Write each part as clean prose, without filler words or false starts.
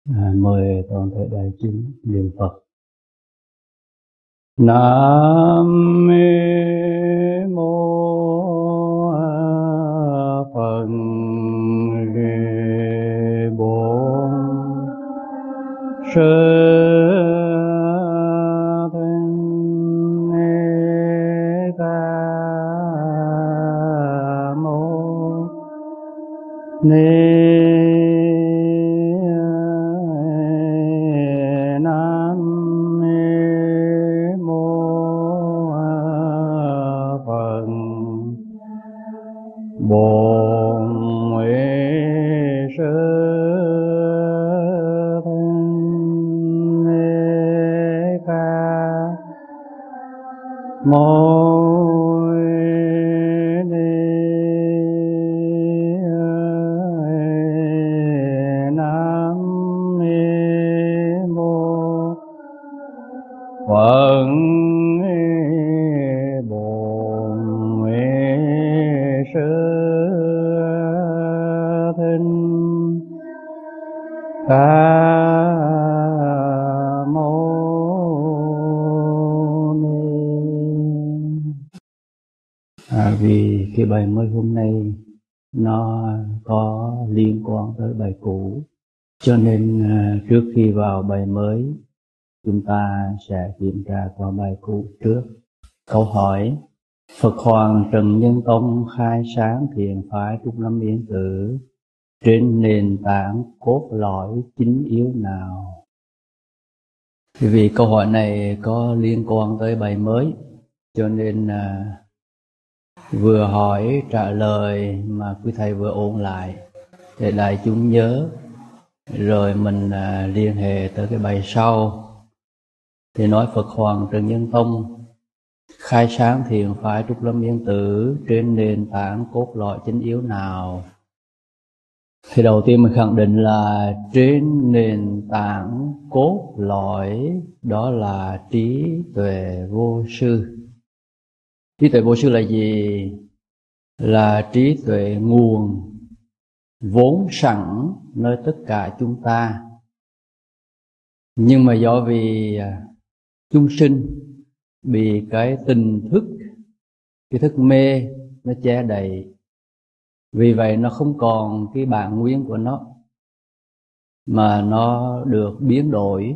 Mời toàn thể đại chúng niệm Phật. Nam mô Phật Bổn Sư Thích Ca Mâu Ni. Bổn Nguyện Sư Thích Ca Mâu Ni. Nam mô Phật. Bổn Nguyện Sư Ca Mâu Ni. Vì cái bài mới hôm nay nó có liên quan tới bài cũ, cho nên trước khi vào bài mới chúng ta sẽ kiểm tra qua bài cũ trước. Câu hỏi: Phật Hoàng Trần Nhân Tông khai sáng thiền phái Trúc Lâm Yên Tử trên nền tảng cốt lõi chính yếu nào? Vì câu hỏi này có liên quan tới bài mới, cho nên vừa hỏi trả lời mà quý thầy vừa ôn lại để đại chúng nhớ, rồi mình liên hệ tới cái bài sau. Thì nói Phật Hoàng Trần Nhân Tông khai sáng thiền phái Trúc Lâm Yên Tử trên nền tảng cốt lõi chính yếu nào? Thì đầu tiên mình khẳng định là trên nền tảng cốt lõi đó là trí tuệ vô sư. Trí tuệ vô sư là gì? Là trí tuệ nguồn vốn sẵn nơi tất cả chúng ta. Nhưng mà do vì chúng sinh bị cái tình thức, cái thức mê nó che đậy, vì vậy nó không còn cái bản nguyên của nó, mà nó được biến đổi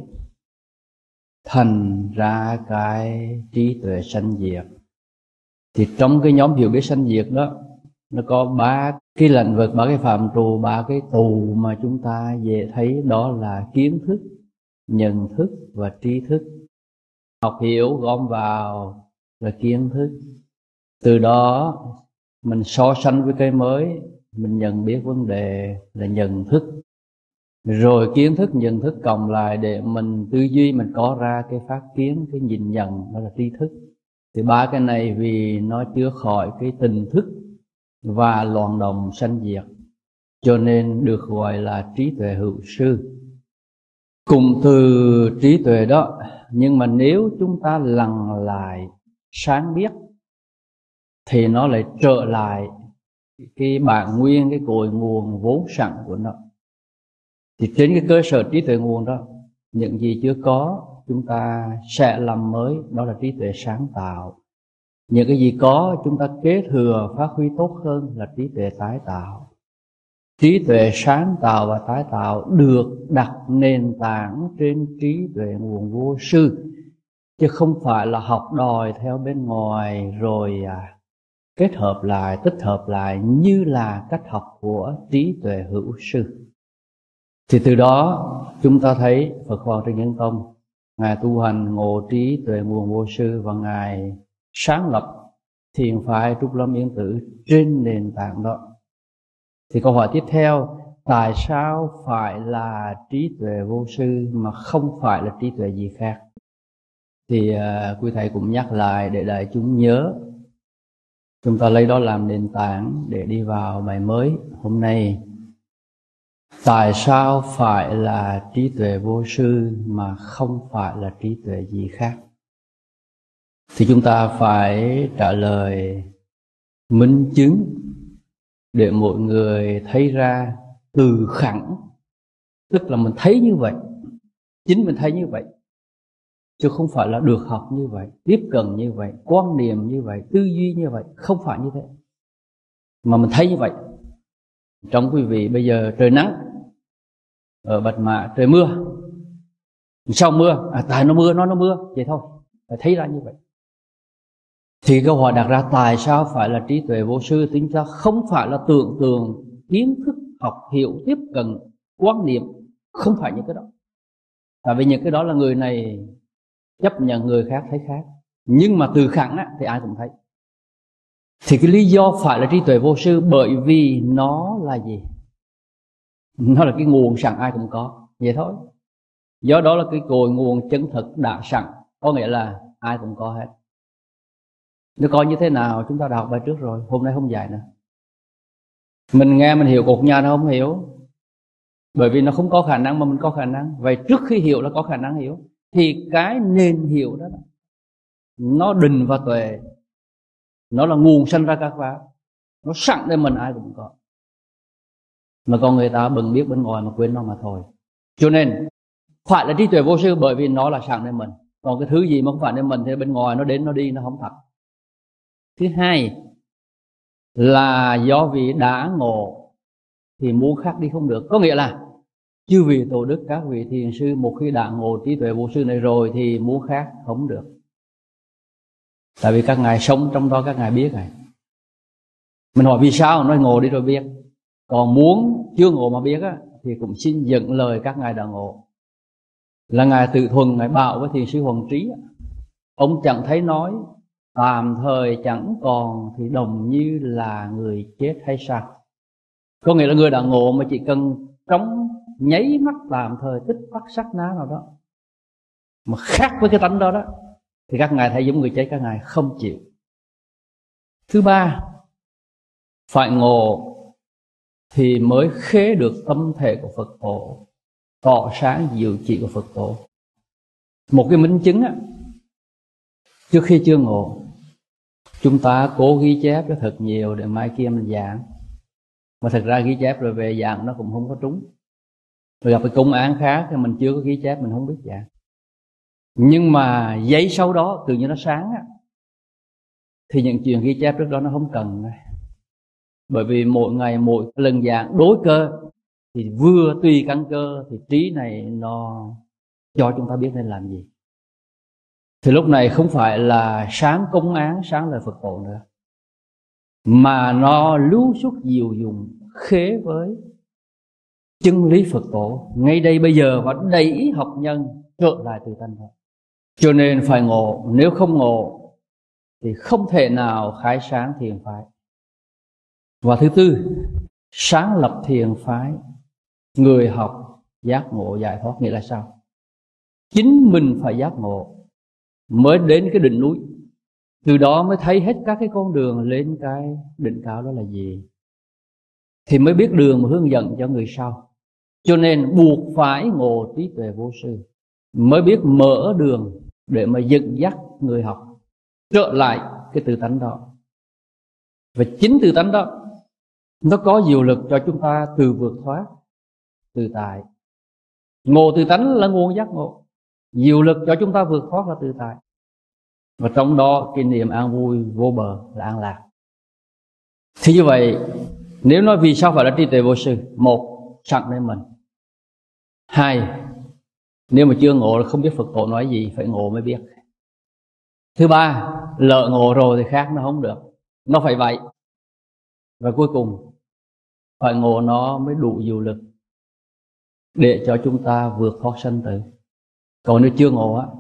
thành ra cái trí tuệ sanh diệt. Thì trong cái nhóm hiểu biết sanh diệt đó, nó có ba cái lĩnh vực, ba cái phạm trù, ba cái tù mà chúng ta dễ thấy, đó là kiến thức, nhận thức và trí thức. Học hiểu gom vào là kiến thức, từ đó mình so sánh với cái mới, mình nhận biết vấn đề là nhận thức, rồi kiến thức nhận thức cộng lại để mình tư duy, mình có ra cái phát kiến, cái nhìn nhận, đó là tri thức. Thì ba cái này vì nó chưa khỏi cái tình thức và loạn động sanh diệt, cho nên được gọi là trí tuệ hữu sư. Cùng từ trí tuệ đó, nhưng mà nếu chúng ta lằng lại sáng biết thì nó lại trở lại cái bản nguyên, cái cội nguồn vốn sẵn của nó. Thì trên cái cơ sở trí tuệ nguồn đó, những gì chưa có chúng ta sẽ làm mới, đó là trí tuệ sáng tạo. Những cái gì có chúng ta kế thừa phát huy tốt hơn là trí tuệ tái tạo. Trí tuệ sáng tạo và tái tạo được đặt nền tảng trên trí tuệ nguồn vô sư, chứ không phải là học đòi theo bên ngoài rồi kết hợp lại, tích hợp lại như là cách học của trí tuệ hữu sư. Thì từ đó chúng ta thấy Phật Hoàng Trần Nhân Tông, Ngài tu hành ngộ trí tuệ nguồn vô sư và Ngài sáng lập thiền phái Trúc Lâm Yên Tử trên nền tảng đó. Thì câu hỏi tiếp theo: tại sao phải là trí tuệ vô sư mà không phải là trí tuệ gì khác? Thì quý thầy cũng nhắc lại để đại chúng nhớ. Chúng ta lấy đó làm nền tảng để đi vào bài mới hôm nay. Tại sao phải là trí tuệ vô sư mà không phải là trí tuệ gì khác? Thì chúng ta phải trả lời minh chứng để mọi người thấy ra từ khẳng Tức là mình thấy như vậy, chính mình thấy như vậy, chứ không phải là được học như vậy, tiếp cận như vậy, quan niệm như vậy, tư duy như vậy. Không phải như thế, mà mình thấy như vậy. Trong quý vị bây giờ trời nắng, ở Bạch Mã trời mưa, sao mưa? Tại nó mưa, nó mưa vậy thôi, phải thấy ra như vậy. Thì câu hỏi đặt ra, tại sao phải là trí tuệ vô sư? Tính ra không phải là tưởng tượng, kiến thức, học hiểu, tiếp cận, quan niệm, không phải những cái đó. Tại vì những cái đó là người này chấp nhận người khác thấy khác, nhưng mà từ khẳng á, thì ai cũng thấy. Thì cái lý do phải là trí tuệ vô sư bởi vì nó là gì? Nó là cái nguồn sẵn, ai cũng có, vậy thôi. Do đó là cái cội nguồn chân thực đã sẵn, có nghĩa là ai cũng có hết. Nó coi như thế nào chúng ta đã học bài trước rồi, hôm nay không dạy nữa. Mình nghe mình hiểu, cột nhà nó không hiểu, bởi vì nó không có khả năng mà mình có khả năng. Vậy trước khi hiểu là có khả năng hiểu, thì cái nên hiểu đó nó định và tuệ, nó là nguồn sanh ra các pháp, nó sẵn để mình ai cũng có. Mà con người ta bừng biết bên ngoài mà quên nó mà thôi. Cho nên phải là trí tuệ vô sư bởi vì nó là sẵn để mình. Còn cái thứ gì mà không phải để mình thì bên ngoài nó đến nó đi, nó không thật. Thứ hai là do vì đã ngộ thì muốn khác đi không được. Có nghĩa là chư vị tổ đức, các vị thiền sư một khi đã ngộ trí tuệ vô sư này rồi thì muốn khác không được. Tại vì các ngài sống trong đó, các ngài biết này. Mình hỏi vì sao, nói ngộ đi rồi biết. Còn muốn chưa ngộ mà biết á, thì cũng xin dẫn lời các ngài đã ngộ. Là ngài Tự Thuần, ngài bảo với thiền sư Hoàng Trí, ông chẳng thấy nói tạm thời chẳng còn thì đồng như là người chết hay sao? Có nghĩa là người đã ngộ mà chỉ cần trong nháy mắt tạm thời tích tắc sắc ná nào đó mà khác với cái tánh đó đó, thì các ngài thấy giống người chết, các ngài không chịu. Thứ ba, phải ngộ thì mới khế được tâm thể của Phật tổ, tỏ sáng diệu chỉ của Phật tổ. Một cái minh chứng á, trước khi chưa ngộ, chúng ta cố ghi chép cho thật nhiều để mai kia mình giảng. Mà thật ra ghi chép rồi về giảng nó cũng không có trúng. Rồi gặp cái công án khác thì mình chưa có ghi chép, mình không biết giảng. Nhưng mà giây sau đó tự nhiên nó sáng á, thì những chuyện ghi chép trước đó nó không cần. Bởi vì mỗi ngày mỗi lần giảng đối cơ thì vừa tùy căn cơ thì trí này nó cho chúng ta biết nên làm gì. Thì lúc này không phải là sáng công án, sáng lời Phật tổ nữa, mà nó lưu xuất diệu dụng khế với chân lý Phật tổ ngay đây bây giờ, và đẩy học nhân trở lại từ thanh thôi. Cho nên phải ngộ, nếu không ngộ thì không thể nào khai sáng thiền phái. Và thứ tư, sáng lập thiền phái, người học giác ngộ giải thoát. Nghĩa là sao? Chính mình phải giác ngộ mới đến cái đỉnh núi, từ đó mới thấy hết các cái con đường lên cái đỉnh cao đó là gì, thì mới biết đường mà hướng dẫn cho người sau. Cho nên buộc phải ngộ trí tuệ vô sư mới biết mở đường để mà dẫn dắt người học trở lại cái tự tánh đó. Và chính tự tánh đó nó có diệu lực cho chúng ta từ vượt thoát, tự tại. Ngộ tự tánh là nguồn giác ngộ, diệu lực cho chúng ta vượt thoát là tự tại. Và trong đó cái niềm an vui vô bờ là an lạc. Thì như vậy, nếu nói vì sao phải là trí tuệ vô sư, một, sẵn nên mình. Hai, nếu mà chưa ngộ là không biết Phật tổ nói gì, phải ngộ mới biết. Thứ ba, lỡ ngộ rồi thì khác nó không được, nó phải vậy. Và cuối cùng, phải ngộ nó mới đủ diệu lực để cho chúng ta vượt thoát sanh tử. Còn nếu chưa ngộ á,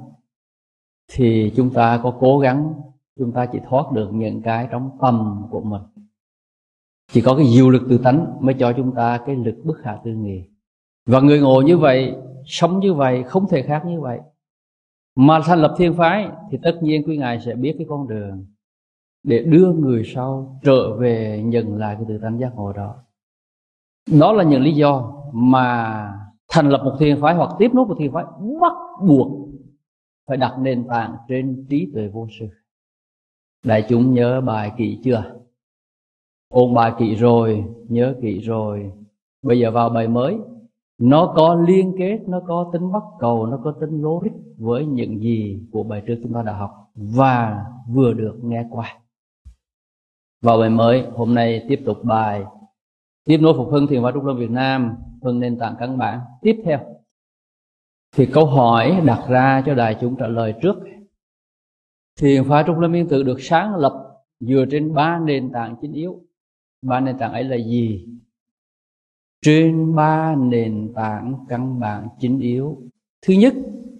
thì chúng ta có cố gắng, chúng ta chỉ thoát được những cái trong tâm của mình. Chỉ có cái diệu lực tự tánh mới cho chúng ta cái lực bất khả tư nghị. Và người ngộ như vậy, sống như vậy, không thể khác như vậy. Mà thành lập thiền phái thì tất nhiên quý ngài sẽ biết cái con đường để đưa người sau trở về nhận lại cái tự tánh giác ngộ đó. Đó là những lý do mà thành lập một thiền phái hoặc tiếp nối một thiền phái bắt buộc phải đặt nền tảng trên trí tuệ vô sư. Đại chúng nhớ bài kỹ chưa? Ôn bài kỹ rồi, nhớ kỹ rồi. Bây giờ vào bài mới. nó có liên kết, nó có tính bắt cầu, nó có tính logic với những gì của bài trước chúng ta đã học và vừa được nghe qua. Vào bài mới, hôm nay tiếp tục bài Tiếp nối phục hưng Thiền Phái Trúc Lâm Việt Nam, phần nền tảng căn bản tiếp theo. Thì câu hỏi đặt ra cho đại chúng trả lời trước. Thiền Phái Trúc Lâm Yên Tự được sáng lập dựa trên 3 nền tảng chính yếu. 3 nền tảng ấy là gì? Trên 3 nền tảng căn bản chính yếu. Thứ nhất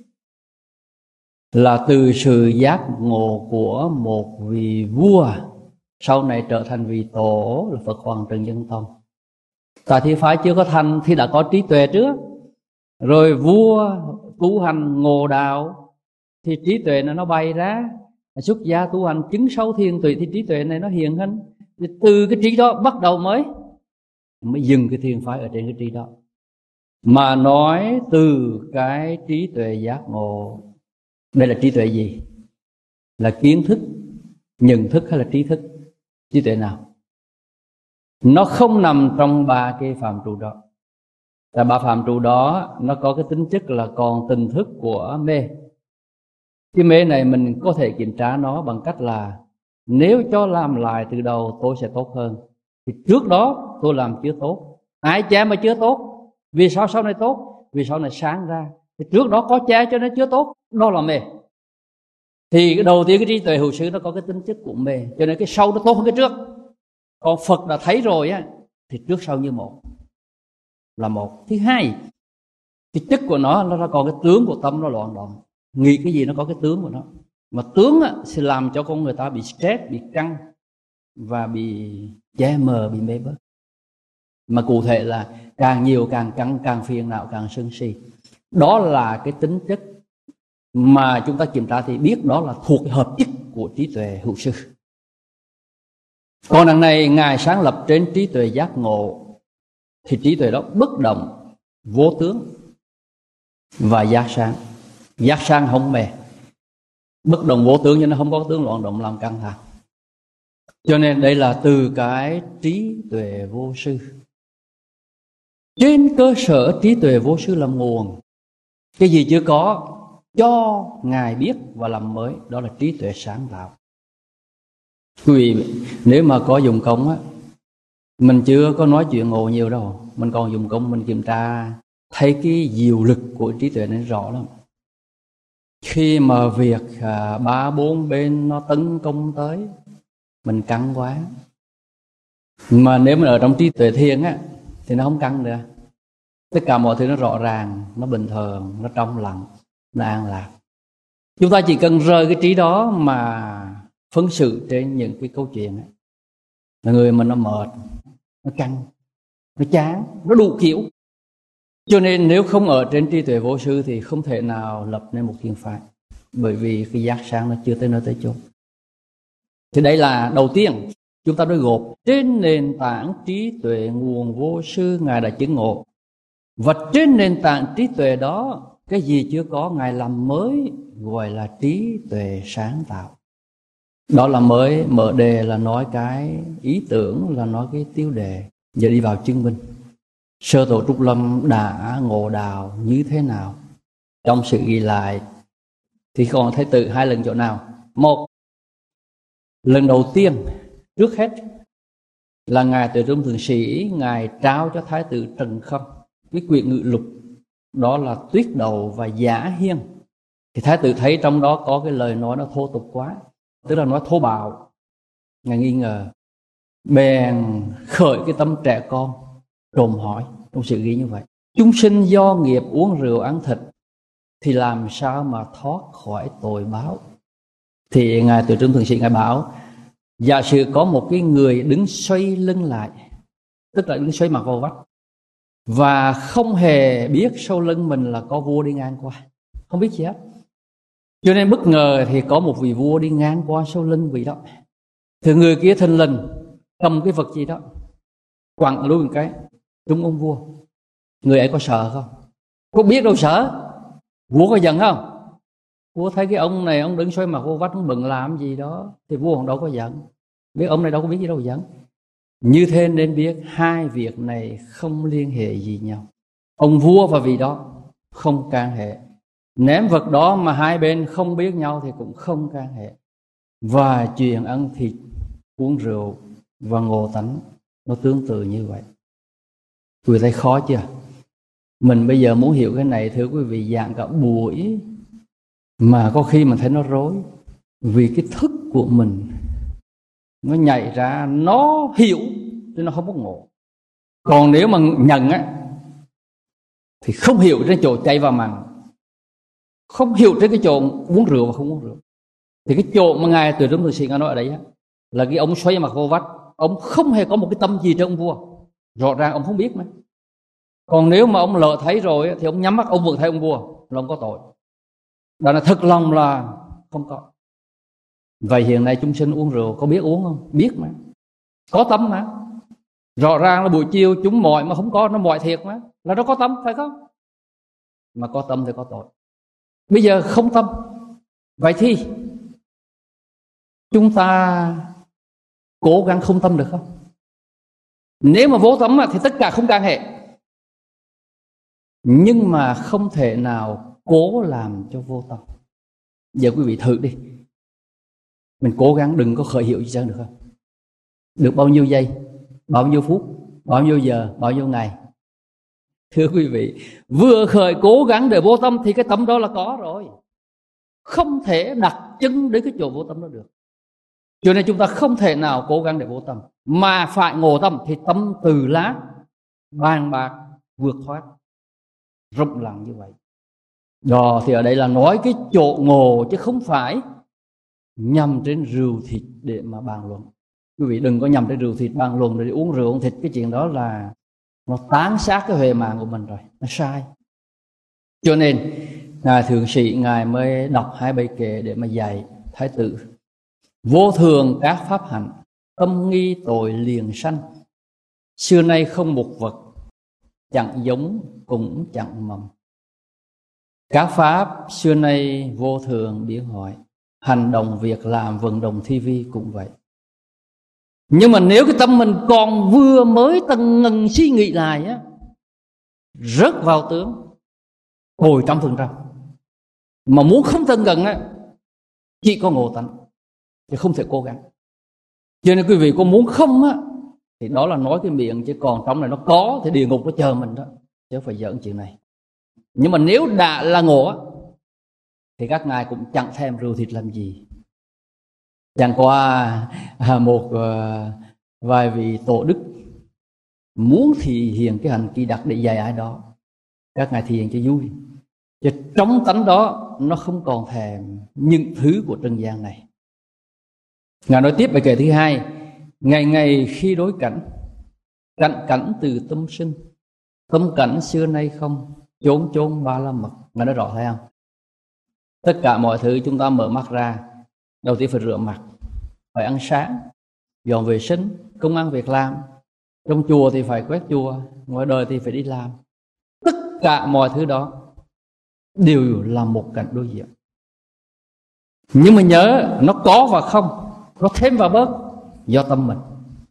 là từ sự giác ngộ của một vị vua sau này trở thành vị tổ là Phật Hoàng Trần Nhân Tông. Tại Thiền Phái chưa có thành thì đã có trí tuệ trước. Rồi vua tu hành ngộ đạo thì trí tuệ nó bay ra. Xuất gia tu hành chứng sâu thiền tuệ thì trí tuệ này nó hiện hình. Thì từ cái trí đó bắt đầu mới dừng cái Thiền Phái ở trên cái trí đó. Mà nói từ cái trí tuệ giác ngộ. Đây là trí tuệ gì? Là kiến thức, nhận thức hay là trí thức? Trí tuệ nào? Nó không nằm trong 3 cái phạm trù đó. Tại 3 phạm trù đó nó có cái tính chất là còn tình thức của mê. Cái mê này mình có thể kiểm tra nó bằng cách là nếu cho làm lại từ đầu tôi sẽ tốt hơn. Thì trước đó tôi làm chưa tốt. Ai cha mà chưa tốt? Vì sao sau này tốt? Vì sau này sáng ra. Thì trước đó có cha cho nên chưa tốt. Đó là mê. Thì cái đầu tiên cái trí tuệ hữu sư nó có cái tính chất của mê. Cho nên cái sau nó tốt hơn cái trước. Còn Phật đã thấy rồi á thì trước sau như một. Là một. Thứ hai, cái chất của nó còn cái tướng của tâm nó loạn động. Nghĩ cái gì nó có cái tướng của nó. Mà tướng á, sẽ làm cho con người ta bị stress, bị căng và bị che mờ, bị mê bớt. Mà cụ thể là càng nhiều càng căng, càng phiền não, càng sân si. Đó là cái tính chất mà chúng ta kiểm tra thì biết đó là thuộc hợp chất của trí tuệ hữu sư. Còn đằng này Ngài sáng lập trên trí tuệ giác ngộ. Thì trí tuệ đó bất động, vô tướng và giác sáng. Giác sáng không mê. Bất động vô tướng nhưng nó không có tướng loạn động làm căng thẳng. Cho nên đây là từ cái trí tuệ vô sư. Trên cơ sở trí tuệ vô sư làm nguồn. Cái gì chưa có cho Ngài biết và làm mới. Đó là trí tuệ sáng tạo. Quý vị, nếu mà có dùng công á, mình chưa có nói chuyện ngộ nhiều đâu. Mình còn dùng công mình kiểm tra, thấy cái diệu lực của trí tuệ này rõ lắm. Khi mà việc 3-4 bên nó tấn công tới, mình căng quá. Mà nếu mình ở trong trí tuệ thiền á, thì nó không căng nữa. Tất cả mọi thứ nó rõ ràng, nó bình thường, nó trong lặng, nó an lạc. Chúng ta chỉ cần rời cái trí đó mà phân xử trên những cái câu chuyện ấy. Là người mình nó mệt, nó căng, nó chán, nó đủ kiểu. Cho nên nếu không ở trên trí tuệ vô sư thì không thể nào lập nên một thiền phái. Bởi vì cái giác sáng nó chưa tới nơi tới chốn. Thì đây là đầu tiên chúng ta đối gộp trên nền tảng trí tuệ nguồn vô sư Ngài đã chứng ngộ. Và trên nền tảng trí tuệ đó, cái gì chưa có Ngài làm mới, gọi là trí tuệ sáng tạo. Đó là mới, mở đề là nói cái ý tưởng, là nói cái tiêu đề. Giờ đi vào chứng minh. Sơ tổ Trúc Lâm đã ngộ đạo như thế nào? Trong sự ghi lại thì còn Thái tử 2 lần chỗ nào? Một, lần đầu tiên trước hết là Ngài Từ Trung Thượng Sĩ Ngài trao cho Thái tử Trần Khâm cái quyển ngự lục, đó là Tuyết Đầu và Giả Hiên. Thì Thái tử thấy trong đó có cái lời nói nó thô tục quá, tức là nói thô bạo. Ngài nghi ngờ, bèn khởi cái tâm trẻ con trồm hỏi trong sự ghi như vậy: chúng sinh do nghiệp uống rượu ăn thịt thì làm sao mà thoát khỏi tội báo? Thì Ngài Từ Trung Thượng Sĩ Ngài bảo, giả sử có một cái người đứng xoay lưng lại, tức là đứng xoay mặt vào vách, và không hề biết sau lưng mình là có vua đi ngang qua, không biết gì hết. Cho nên bất ngờ thì có một vị vua đi ngang qua sau lưng vị đó. Thì người kia thình lình cầm cái vật gì đó quẳng luôn một cái trúng ông vua. Người ấy có sợ không? Có biết đâu sợ. Vua có giận không? Vua thấy cái ông này ông đứng xoay mặt vô vách, ông bận làm gì đó, thì vua còn đâu có giận. Biết ông này đâu có biết gì đâu giận. Như thế nên biết hai việc này không liên hệ gì nhau. ông vua và vị đó không can hệ. Ném vật đó mà hai bên không biết nhau thì cũng không can hệ. Và chuyện ăn thịt, uống rượu và ngộ tánh nó tương tự như vậy. Quý vị thấy khó chưa? Mình bây giờ muốn hiểu cái này, thưa quý vị, giảng cả buổi mà có khi mình thấy nó rối. Vì cái thức của mình nó nhảy ra, nó hiểu chứ nó không có ngộ. Còn nếu mà nhận á thì không hiểu trên chỗ chay và mặn, không hiểu trên cái chỗ uống rượu và không uống rượu. Thì cái chỗ mà Ngài Từ Trung Thượng Sĩ Ngài nói ở đấy á, là cái ông xoay mặt vô vách, ông không hề có một cái tâm gì trên ông vua. Rõ ràng ông không biết mà. Còn nếu mà ông lỡ thấy rồi thì ông nhắm mắt ông vẫn thấy ông vua là ông có tội. Đó là thực lòng là không có. Vậy hiện nay chúng sinh uống rượu có biết uống không? Biết mà. Có tâm mà. Rõ ràng là buổi chiều chúng mỏi mà không có, nó mỏi thiệt mà. Là nó có tâm, phải không? Mà có tâm thì có tội. Bây giờ không tâm. Vậy thì chúng ta cố gắng không tâm được không? Nếu mà vô tâm thì tất cả không can hệ. Nhưng mà không thể nào cố làm cho vô tâm. Giờ quý vị thử đi. Mình cố gắng đừng có khởi hiệu gì được không? Được bao nhiêu giây, bao nhiêu phút, bao nhiêu giờ, bao nhiêu ngày? Thưa quý vị, vừa khởi cố gắng để vô tâm thì cái tâm đó là có rồi. Không thể đặt chân đến cái chỗ vô tâm đó được. Cho nên chúng ta không thể nào cố gắng để vô tâm, mà phải ngộ tâm. Thì tâm từ lá bàn bạc vượt thoát, rộng lặng như vậy. Đó thì ở đây là nói cái chỗ ngộ, chứ không phải nhằm trên rượu thịt để mà bàn luận. Quý vị đừng có nhằm trên rượu thịt bàn luận để uống rượu uống thịt. Cái chuyện đó là nó tán sát cái huệ mạng của mình rồi, nó sai. Cho nên Ngài Thượng Sĩ Ngài mới đọc 2 bài kệ để mà dạy Thái tử: vô thường các pháp hạnh, tâm nghi tội liền sanh. Xưa nay không một vật, chẳng giống cũng chẳng mầm. Các pháp xưa nay vô thường biến hỏi, hành động việc làm vận động thi vi cũng vậy. Nhưng mà nếu cái tâm mình còn vừa mới tầng ngần suy nghĩ lại á, rớt vào tướng hồi 100%. Mà muốn không tầng ngần á, chỉ có ngộ tánh, chứ không thể cố gắng. Cho nên quý vị có muốn không á, thì đó là nói cái miệng, chứ còn trong này nó có thì địa ngục nó chờ mình đó, chứ không phải giỡn chuyện này. Nhưng mà nếu đã là ngộ á, thì các ngài cũng chẳng thèm rượu thịt làm gì. Chẳng qua một vài vị tổ đức muốn thị hiện cái hành kỳ đặc để dạy ai đó, các ngài thị hiện cho vui, chứ trong tánh đó nó không còn thèm những thứ của trần gian này. Ngài nói tiếp bài kệ thứ 2: ngày ngày khi đối cảnh, cảnh cảnh từ tâm sinh, tâm cảnh xưa nay không, chốn chốn ba la mật. Ngài nói rõ thấy không? Tất cả mọi thứ chúng ta mở mắt ra, đầu tiên phải rửa mặt, phải ăn sáng, dọn vệ sinh, công ăn việc làm. Trong chùa thì phải quét chùa, ngoài đời thì phải đi làm. Tất cả mọi thứ đó đều là một cảnh đối diện. Nhưng mà nhớ, nó có và không, nó thêm và bớt do tâm mình.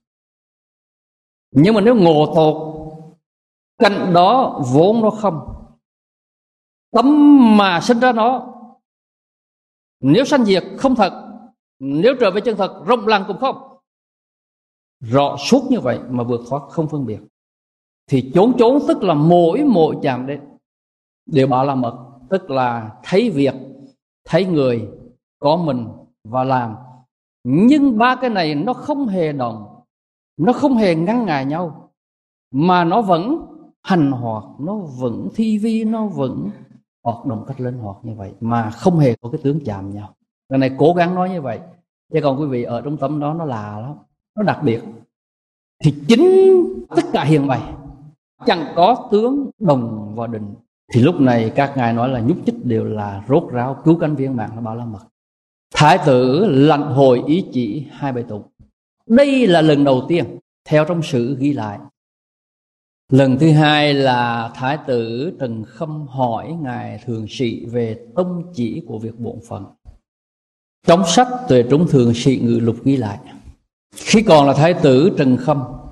Nhưng mà nếu ngộ tột, cảnh đó vốn nó không, tâm mà sinh ra nó. Nếu sanh diệt không thật, nếu trở về chân thật, rộng lặng cũng không, rõ suốt như vậy mà vượt thoát không phân biệt, thì chốn chốn tức là mỗi chạm đến đều bảo là mật. Tức là thấy việc, thấy người, có mình và làm. Nhưng ba cái này nó không hề động, nó không hề ngăn ngại nhau, mà nó vẫn hành hoạt, nó vẫn thi vi, nó vẫn hoạt động cách linh hoạt như vậy, mà không hề có cái tướng chạm nhau. Cái này cố gắng nói như vậy, chứ còn quý vị ở trong tâm đó nó lạ lắm, nó đặc biệt. Thì chính tất cả hiện bày, chẳng có tướng đồng và định. Thì lúc này các ngài nói là nhúc nhích đều là rốt ráo, cứu cánh viên mạng là Ba La Mật. Thái tử lãnh hội ý chỉ 2 bài tụng. Đây là lần đầu tiên theo trong sử ghi lại. Lần thứ 2 là Thái tử Trần Khâm hỏi Ngài Thượng Sĩ về tông chỉ của việc bổn phận. Trong sách Tuệ Trung Thượng Sĩ Ngự Lục ghi lại, khi còn là Thái tử Trần Khâm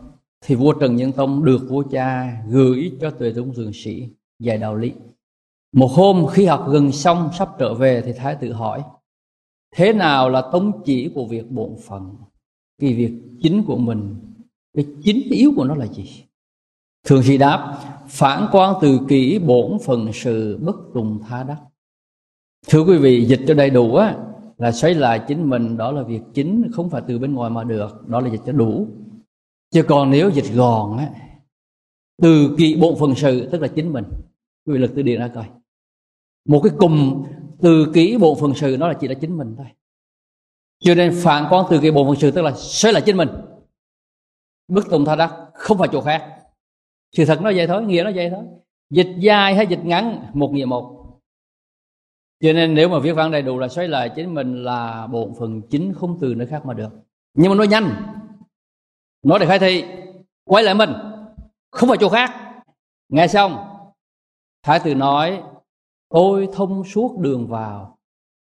thì vua Trần Nhân Tông được vua cha gửi cho Tuệ Tông Thượng Sĩ dạy đạo lý. Một hôm khi học gần xong sắp trở về thì thái tử hỏi: thế nào là tông chỉ của việc bổn phận? Cái việc chính của mình, cái chính cái yếu của nó là gì? Thượng Sĩ đáp: phản quan từ kỷ, bổn phận sự, bất tùng tha đắc. Thưa quý vị, dịch cho đầy đủ á, là xoay lại chính mình, đó là việc chính, không phải từ bên ngoài mà được, đó là dịch cho đủ. Chứ còn nếu dịch gòn á, từ kỷ bổn phận sự tức là chính mình. Quý vị lật từ điển ra coi, một cái cụm từ kỷ bổn phận sự nó là chỉ là chính mình thôi. Cho nên phản quan từ kỷ bổn phận sự tức là xoay lại chính mình, bất tùng tha đắc, không phải chỗ khác. Sự thật nó vậy thôi, nghĩa nó vậy thôi. Dịch dài hay dịch ngắn, một nghĩa một. Cho nên nếu mà viết văn đầy đủ là xoay lại chính mình là bổn phận chính, không từ nơi khác mà được. Nhưng mà nói nhanh, nói để khai thị, quay lại mình, không phải chỗ khác. Nghe xong, thái tử nói: tôi thông suốt đường vào,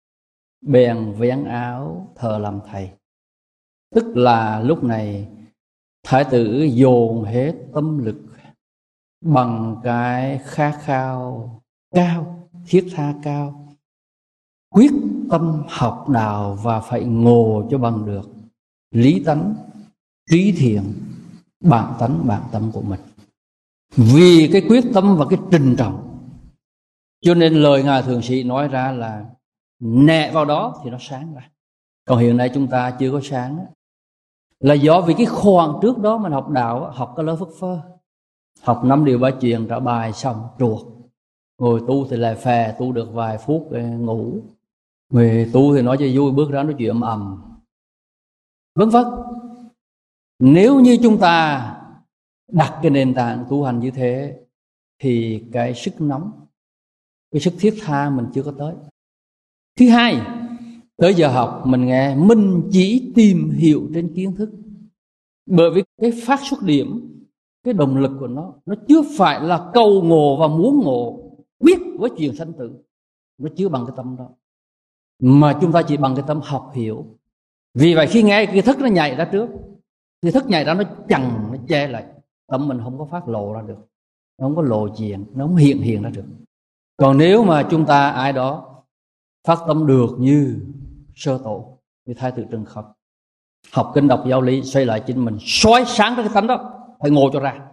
bèn vén áo thờ làm thầy. Tức là lúc này thái tử dồn hết tâm lực bằng cái khát khao cao, thiết tha cao, quyết tâm học đạo và phải ngộ cho bằng được lý tánh, trí thiện, bản tâm của mình. Vì cái quyết tâm và cái trình trọng, cho nên lời Ngài Thượng Sĩ nói ra là nẹ vào đó thì nó sáng ra. Còn hiện nay chúng ta chưa có sáng đó, là do vì cái khoảng trước đó mình học đạo, học cái lớp phất phơ, học 5 điều 3 chuyện, trả bài xong chuột, ngồi tu thì lại phè, tu được vài phút ngủ, người tu thì nói cho vui, bước ra nói chuyện ầm vân vân. Nếu như chúng ta đặt cái nền tảng tu hành như thế thì cái sức nóng, cái sức thiết tha mình chưa có tới. Thứ hai, tới giờ học mình nghe mình chỉ tìm hiểu trên kiến thức, bởi vì cái phát xuất điểm, cái động lực của nó chưa phải là cầu ngộ và muốn ngộ, quyết với chuyện sanh tử, nó chưa bằng cái tâm đó, mà chúng ta chỉ bằng cái tâm học hiểu. Vì vậy khi nghe cái thức nó nhảy ra trước, cái thức nhảy ra nó chằng, nó che lại, tâm mình không có phát lộ ra được, nó không có lộ diện, nó không hiện ra được. Còn nếu mà chúng ta ai đó phát tâm được như Sơ Tổ, như Thái tử Trần Khâm, học kinh đọc giáo lý, xoay lại chính mình, soi sáng ra cái tánh đó, phải ngộ cho ra.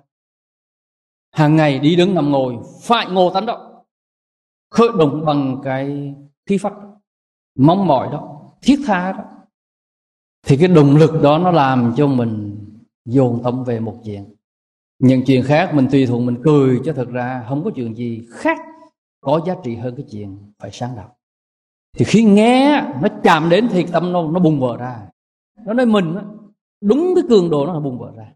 Hàng ngày đi đứng nằm ngồi phải ngộ tánh đó, khởi động bằng cái khí phách, mong mỏi đó, thiết tha đó, thì cái động lực đó nó làm cho mình dồn tâm về một chuyện. Những chuyện khác mình tùy thuận, mình cười, chứ thật ra không có chuyện gì khác có giá trị hơn cái chuyện phải sáng tạo. Thì khi nghe nó chạm đến thì tâm nó bùng vỡ ra, nó nói mình đúng cái cường độ nó bùng vỡ ra.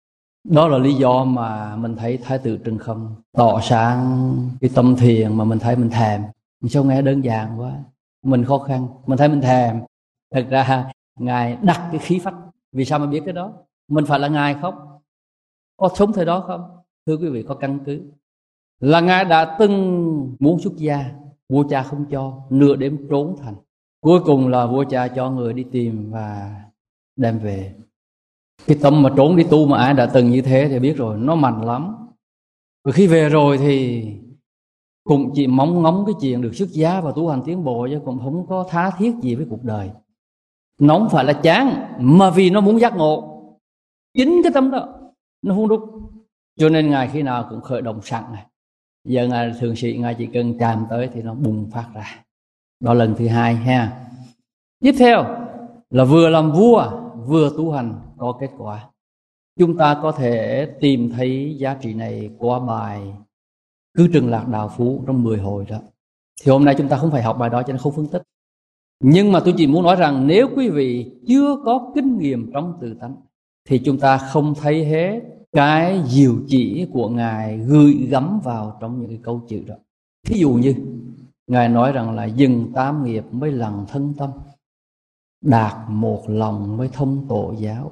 Đó là lý do mà mình thấy Thái tử Trần Khâm tỏ sáng cái tâm thiền mà mình thấy mình thèm. Mình sao nghe đơn giản quá, mình khó khăn, mình thấy mình thèm. Thật ra Ngài đặt cái khí phách. Vì sao mình biết cái đó? Mình phải là Ngài không? Có sống thời đó không? Thưa quý vị, có căn cứ. Là Ngài đã từng muốn xuất gia, vua cha không cho, nửa đêm trốn thành. Cuối cùng là vua cha cho người đi tìm và đem về. Cái tâm mà trốn đi tu mà ai đã từng như thế thì biết rồi, nó mạnh lắm. Và khi về rồi thì cũng chỉ mong ngóng cái chuyện được xuất gia và tu hành tiến bộ, chứ cũng không có tha thiết gì với cuộc đời. Nó không phải là chán, mà vì nó muốn giác ngộ. Chính cái tâm đó nó không đúc. Cho nên Ngài khi nào cũng khởi động sẵn này. Giờ Ngài Thượng Sĩ, Ngài chỉ cần chạm tới thì nó bùng phát ra. Đó lần thứ hai ha. Tiếp theo là vừa làm vua vừa tu hành có kết quả. Chúng ta có thể tìm thấy giá trị này qua bài Cứ Trừng Lạc Đạo Phú trong 10 hồi đó. Thì hôm nay chúng ta không phải học bài đó cho nên không phân tích. Nhưng mà tôi chỉ muốn nói rằng nếu quý vị chưa có kinh nghiệm trong tự tánh thì chúng ta không thấy hết cái diệu chỉ của Ngài gửi gắm vào trong những cái câu chữ đó. Thí dụ như Ngài nói rằng là dừng tám nghiệp mới lặng thân tâm, đạt một lòng mới thông tổ giáo.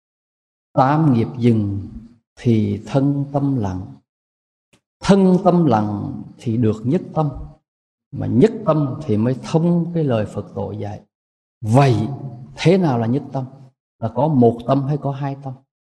Tám nghiệp dừng thì thân tâm lặng, thân tâm lặng thì được nhất tâm, mà nhất tâm thì mới thông cái lời Phật tổ dạy. Vậy thế nào là nhất tâm? Là có một tâm hay có hai tâm?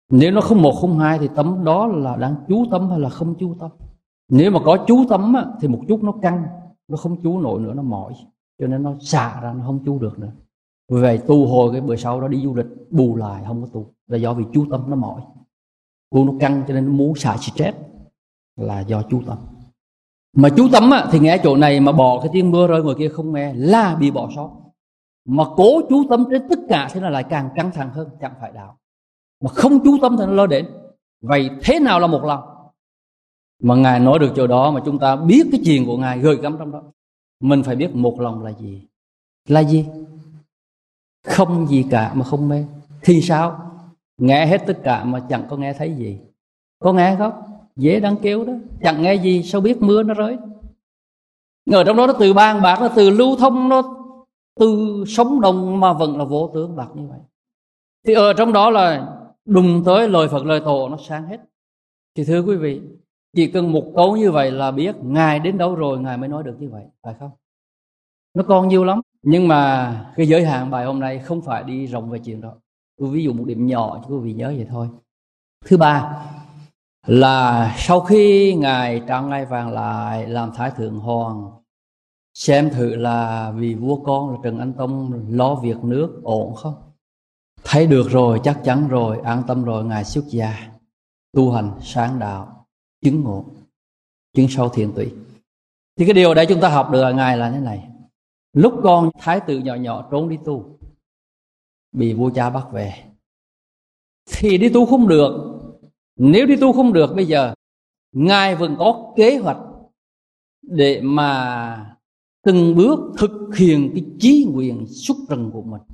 Nếu nó không một không hai thì tâm đó là đang chú tâm hay là không chú tâm. Nếu mà có chú tâm á, thì một chút nó căng, nó không chú nổi nữa, nó mỏi, cho nên nó xả ra, nó không chú được nữa. Vì vậy tu hồi cái bữa sau đó đi du lịch bù lại không có tu, là do vì chú tâm nó mỏi, tu nó căng cho nên nó muốn xả stress, là do chú tâm. Mà chú tâm á, thì nghe chỗ này mà bỏ cái tiếng mưa rơi ngoài kia không nghe là bị bỏ sót. Mà cố chú tâm trên tất cả thế là lại càng căng thẳng hơn, chẳng phải đạo. Mà không chú tâm thì nó lơ đến. Vậy thế nào là một lòng? Mà Ngài nói được chỗ đó mà chúng ta biết cái chuyện của Ngài gửi gắm trong đó. Mình phải biết một lòng là gì. Là gì? Không gì cả mà không mê. Thì sao? Nghe hết tất cả mà chẳng có nghe thấy gì. Có nghe không? Dễ đang kêu đó. Chẳng nghe gì sao biết mưa nó rơi. Ở trong đó nó từ bàn bạc, nó từ lưu thông, nó từ sống động mà vẫn là vô tướng bạc như vậy. Thì ở trong đó là đùng tới lời Phật lời Tổ nó sáng hết. Thì thưa quý vị, chỉ cần một câu như vậy là biết Ngài đến đâu rồi Ngài mới nói được như vậy, phải không? Nó còn nhiều lắm. Nhưng mà cái giới hạn bài hôm nay không phải đi rộng về chuyện đó. Tôi ví dụ một điểm nhỏ cho quý vị nhớ vậy thôi. Thứ ba là sau khi Ngài trao ngai vàng lại làm Thái Thượng Hoàng, xem thử là vì vua con là Trần Anh Tông lo việc nước ổn không? Thấy được rồi, chắc chắn rồi, an tâm rồi, Ngài xuất gia tu hành sáng đạo, chứng ngộ, chứng sâu thiền tụy. Thì cái điều đấy chúng ta học được ở Ngài là thế này. Lúc con thái tử nhỏ nhỏ trốn đi tu, bị vua cha bắt về, thì đi tu không được. Nếu đi tu không được bây giờ, Ngài vẫn có kế hoạch để mà từng bước thực hiện cái chí nguyện xuất trần của mình.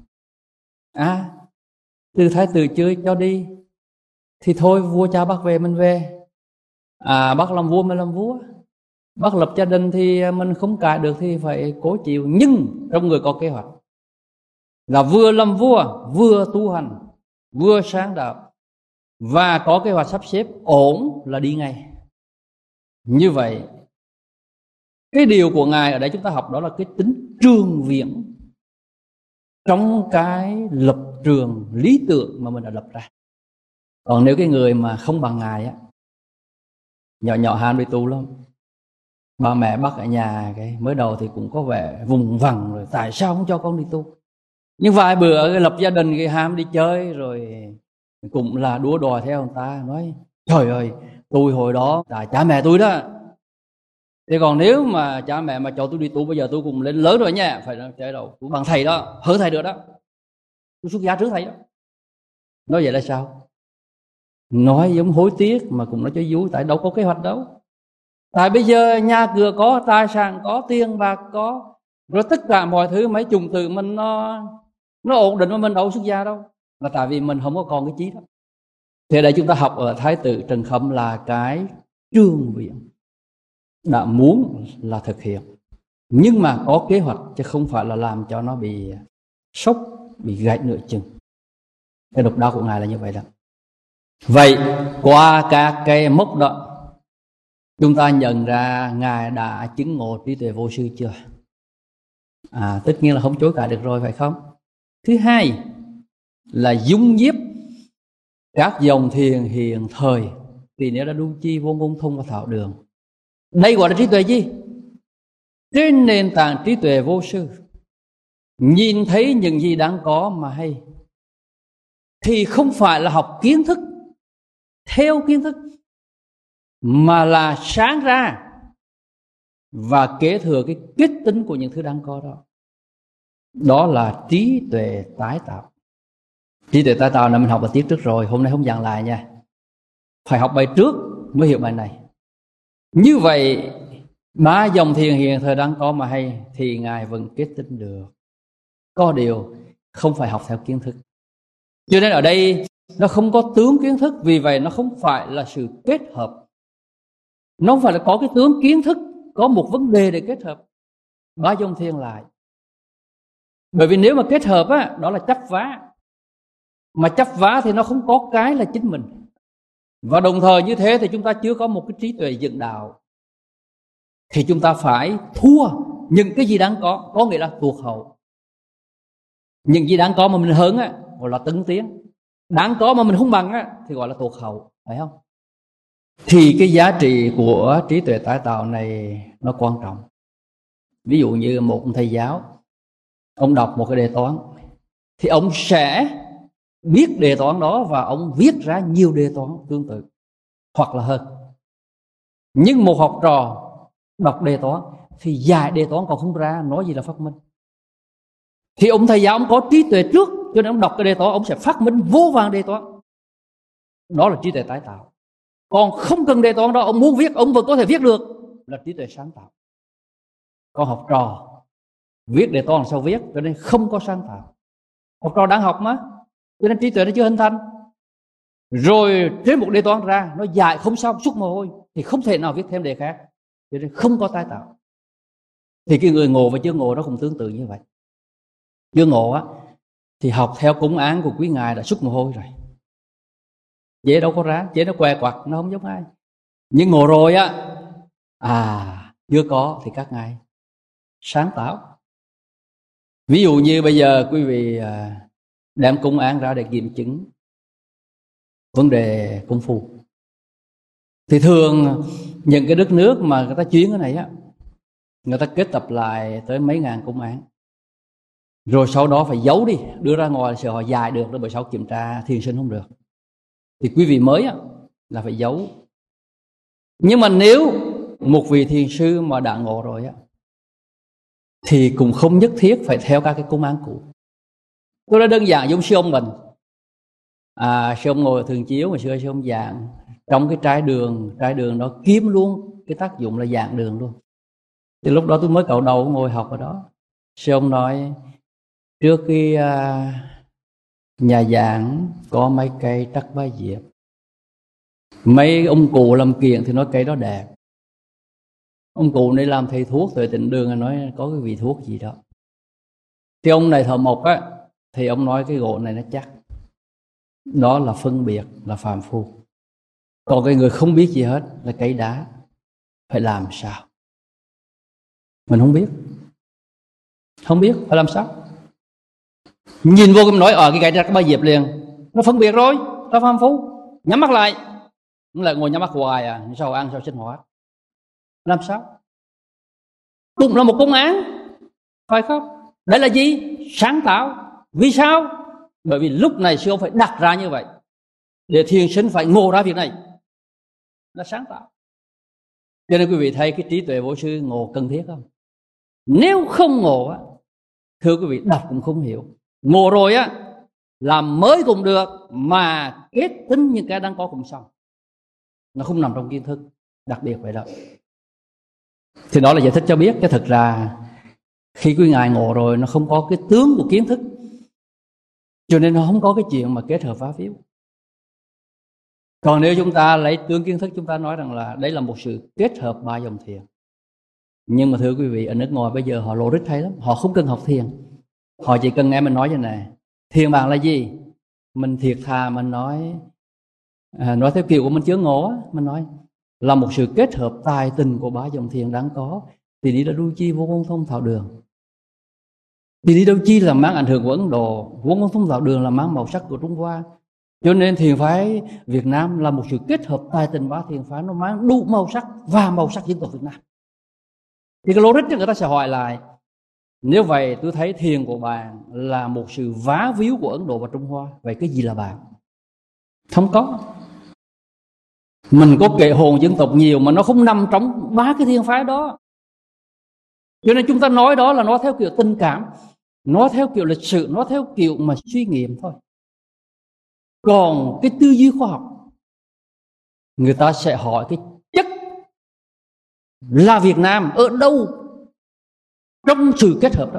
Từ thái tử chơi cho đi, thì thôi vua cha bắt về mình về. Bắt làm vua mình làm vua, bắt lập gia đình thì mình không cãi được thì phải cố chịu. Nhưng trong người có kế hoạch là vừa làm vua, vừa tu hành, vừa sáng đạo, và có kế hoạch sắp xếp ổn là đi ngay. Như vậy cái điều của Ngài ở đây chúng ta học đó là cái tính trường viễn trong cái lập trường lý tưởng mà mình đã lập ra. Còn nếu cái người mà không bằng Ngài á, nhỏ nhỏ ham đi tu lắm, ba mẹ bắt ở nhà, cái mới đầu thì cũng có vẻ vùng vằng rồi, tại sao không cho con đi tu. Nhưng vài bữa lập gia đình cái ham đi chơi rồi cũng là đua đòi theo người ta, nói trời ơi tôi hồi đó tại cha mẹ tôi đó, thế còn nếu mà cha mẹ mà cho tôi đi tu bây giờ tôi cũng lên lớn rồi nha, phải chơi đâu tôi bằng thầy đó, hơn thầy được đó, tôi xuất gia trước thầy đó. Nói vậy là sao? Nói giống hối tiếc mà cũng nói cho vui, tại đâu có kế hoạch đâu. Tại bây giờ nhà cửa có, tài sản có, tiền bạc có, rồi tất cả mọi thứ mấy chủng từ mình nó ổn định mà mình đâu xuất gia đâu, là tại vì mình không có còn cái chí đó. Thế đây chúng ta học ở Thái tử Trần Khâm là cái trường viện đã muốn là thực hiện, nhưng mà có kế hoạch chứ không phải là làm cho nó bị sốc, bị gãy nửa chừng. Cái độc đáo của Ngài là như vậy đó. Vậy qua các cái mốc đó chúng ta nhận ra Ngài đã chứng ngộ trí tuệ vô sư chưa? Tất nhiên là không chối cãi được rồi, phải không? Thứ hai là dung nhiếp các dòng thiền hiện thời, thì nếu đã đu chi vô ngôn thông và thảo đường. Đây gọi là trí tuệ gì? Trên nền tảng trí tuệ vô sư, nhìn thấy những gì đáng có mà hay, thì không phải là học kiến thức theo kiến thức, mà là sáng ra và kế thừa cái kết tính của những thứ đang có đó. Đó là trí tuệ tái tạo. Trí tuệ tái tạo là mình học bài tiết trước rồi, hôm nay không giảng lại nha. Phải học bài trước mới hiểu bài này. Như vậy ba dòng thiền hiện thời đang có mà hay thì Ngài vẫn kết tính được. Có điều không phải học theo kiến thức. Cho nên ở đây nó không có tướng kiến thức, vì vậy nó không phải là sự kết hợp. Nó không phải là có cái tướng kiến thức, có một vấn đề để kết hợp ba dòng thiền lại. Bởi vì nếu mà kết hợp á, đó là chấp vá. Mà chấp vá thì nó không có cái là chính mình. Và đồng thời như thế thì chúng ta chưa có một cái trí tuệ dựng đạo. Thì chúng ta phải thua những cái gì đáng có nghĩa là tuột hậu. Những gì đáng có mà mình hơn á, gọi là tấn tiến. đáng có mà mình không bằng á, thì gọi là tụt hậu, phải không? Thì cái giá trị của trí tuệ tái tạo này nó quan trọng. Ví dụ như một thầy giáo, ông đọc một cái đề toán thì ông sẽ biết đề toán đó và ông viết ra nhiều đề toán tương tự hoặc là hơn. Nhưng một học trò đọc đề toán thì giải đề toán còn không ra, nói gì là phát minh. Thì ông thầy giáo ông có trí tuệ trước, cho nên ông đọc cái đề toán ông sẽ phát minh vô vàn đề toán. Đó là trí tuệ tái tạo. Còn không cần đề toán đó, ông muốn viết ông vẫn có thể viết được, là trí tuệ sáng tạo. Còn học trò viết đề toán làm sao viết, cho nên không có sáng tạo. Học trò đang học mà, cho nên trí tuệ nó chưa hình thành. Rồi trên một đề toán ra nó giải không xong, xuất mồ hôi, thì không thể nào viết thêm đề khác, cho nên không có tái tạo. Thì cái người ngộ và chưa ngộ nó cũng tương tự như vậy. Chưa ngộ á thì học theo cúng án của quý ngài đã xuất mồ hôi rồi, dễ đâu có ra, dễ nó què quặt, nó không giống ai. Nhưng ngộ rồi á, chưa có thì các ngài sáng tạo. Ví dụ như bây giờ quý vị đem cúng án ra để kiểm chứng vấn đề công phu, thì thường những cái đất nước mà người ta chuyên cái này á, người ta kết tập lại tới mấy ngàn cúng án, rồi sau đó phải giấu đi, đưa ra ngoài sợ họ dài được, rồi bởi sau kiểm tra thiền sinh không được, thì quý vị mới á, là phải giấu. Nhưng mà nếu một vị thiền sư mà đã ngộ rồi á, thì cũng không nhất thiết phải theo các cái cúng án cũ. Tôi nói đơn giản giống sư ông mình. Sư ông ngồi thường chiếu, ngày xưa sư ông giảng trong cái trái đường đó kiếm luôn cái tác dụng là giảng đường luôn. Thì lúc đó tôi mới cậu đầu ngồi học ở đó. Sư ông nói trước khi nhà giảng có mấy cây trắc bá diệp, mấy ông cụ làm kiện thì nói cây đó đẹp. Ông cụ này làm thầy thuốc tuệ tịnh đường, nói có cái vị thuốc gì đó. Thì ông này thợ mộc á, thì ông nói cái gỗ này nó chắc, đó là phân biệt, là phàm phu. Còn cái người không biết gì hết là cây đá, phải làm sao? Mình không biết phải làm sao. Nhìn vô cái nói cái cây trắc bá diệp liền, nó phân biệt rồi, nó phàm phu. Nhắm mắt lại, nó lại ngồi nhắm mắt hoài sao ăn sao sinh hoạt, làm sao? Cũng là một công án, phải không? Đấy là gì? Sáng tạo. Vì sao? Bởi vì lúc này sư ông phải đặt ra như vậy, để thiền sinh phải ngộ ra việc này, là sáng tạo. Cho nên quý vị thấy cái trí tuệ của sư ngộ cần thiết không? Nếu không ngộ á, thưa quý vị, đọc cũng không hiểu. Ngộ rồi á, làm mới cũng được, mà kết tính những cái đang có cũng xong. Nó không nằm trong kiến thức, đặc biệt vậy đó. Thì đó là giải thích cho biết, cái thực ra khi quý ngài ngộ rồi, nó không có cái tướng của kiến thức, cho nên nó không có cái chuyện mà kết hợp phá phiếu. Còn nếu chúng ta lấy tướng kiến thức, chúng ta nói rằng là đấy là một sự kết hợp ba dòng thiền. Nhưng mà thưa quý vị, ở nước ngoài bây giờ họ logic hay lắm, họ không cần học thiền, họ chỉ cần nghe mình nói như này: thiền bạn là gì? Mình thiệt thà mình nói theo kiểu của mình chưa ngộ, mình nói là một sự kết hợp tài tình của ba dòng thiền đáng có. Thì đi đâu chi vô ngôn thông thảo đường, thì đi đâu chi là mang ảnh hưởng của Ấn Độ, vô ngôn thông thảo đường là mang màu sắc của Trung Hoa. Cho nên thiền phái Việt Nam là một sự kết hợp tài tình ba thiền phái, nó mang đủ màu sắc và màu sắc dân tộc Việt Nam. Thì cái logic người ta sẽ hỏi lại: nếu vậy tôi thấy thiền của bạn là một sự vá víu của Ấn Độ và Trung Hoa, vậy cái gì là bạn? Không có. Mình có kệ hồn dân tộc nhiều mà nó không nằm trong ba cái thiền phái đó. Cho nên chúng ta nói đó là nó theo kiểu tình cảm, nó theo kiểu lịch sử, nó theo kiểu mà suy nghiệm thôi. Còn cái tư duy khoa học, người ta sẽ hỏi cái chất là Việt Nam ở đâu trong sự kết hợp đó.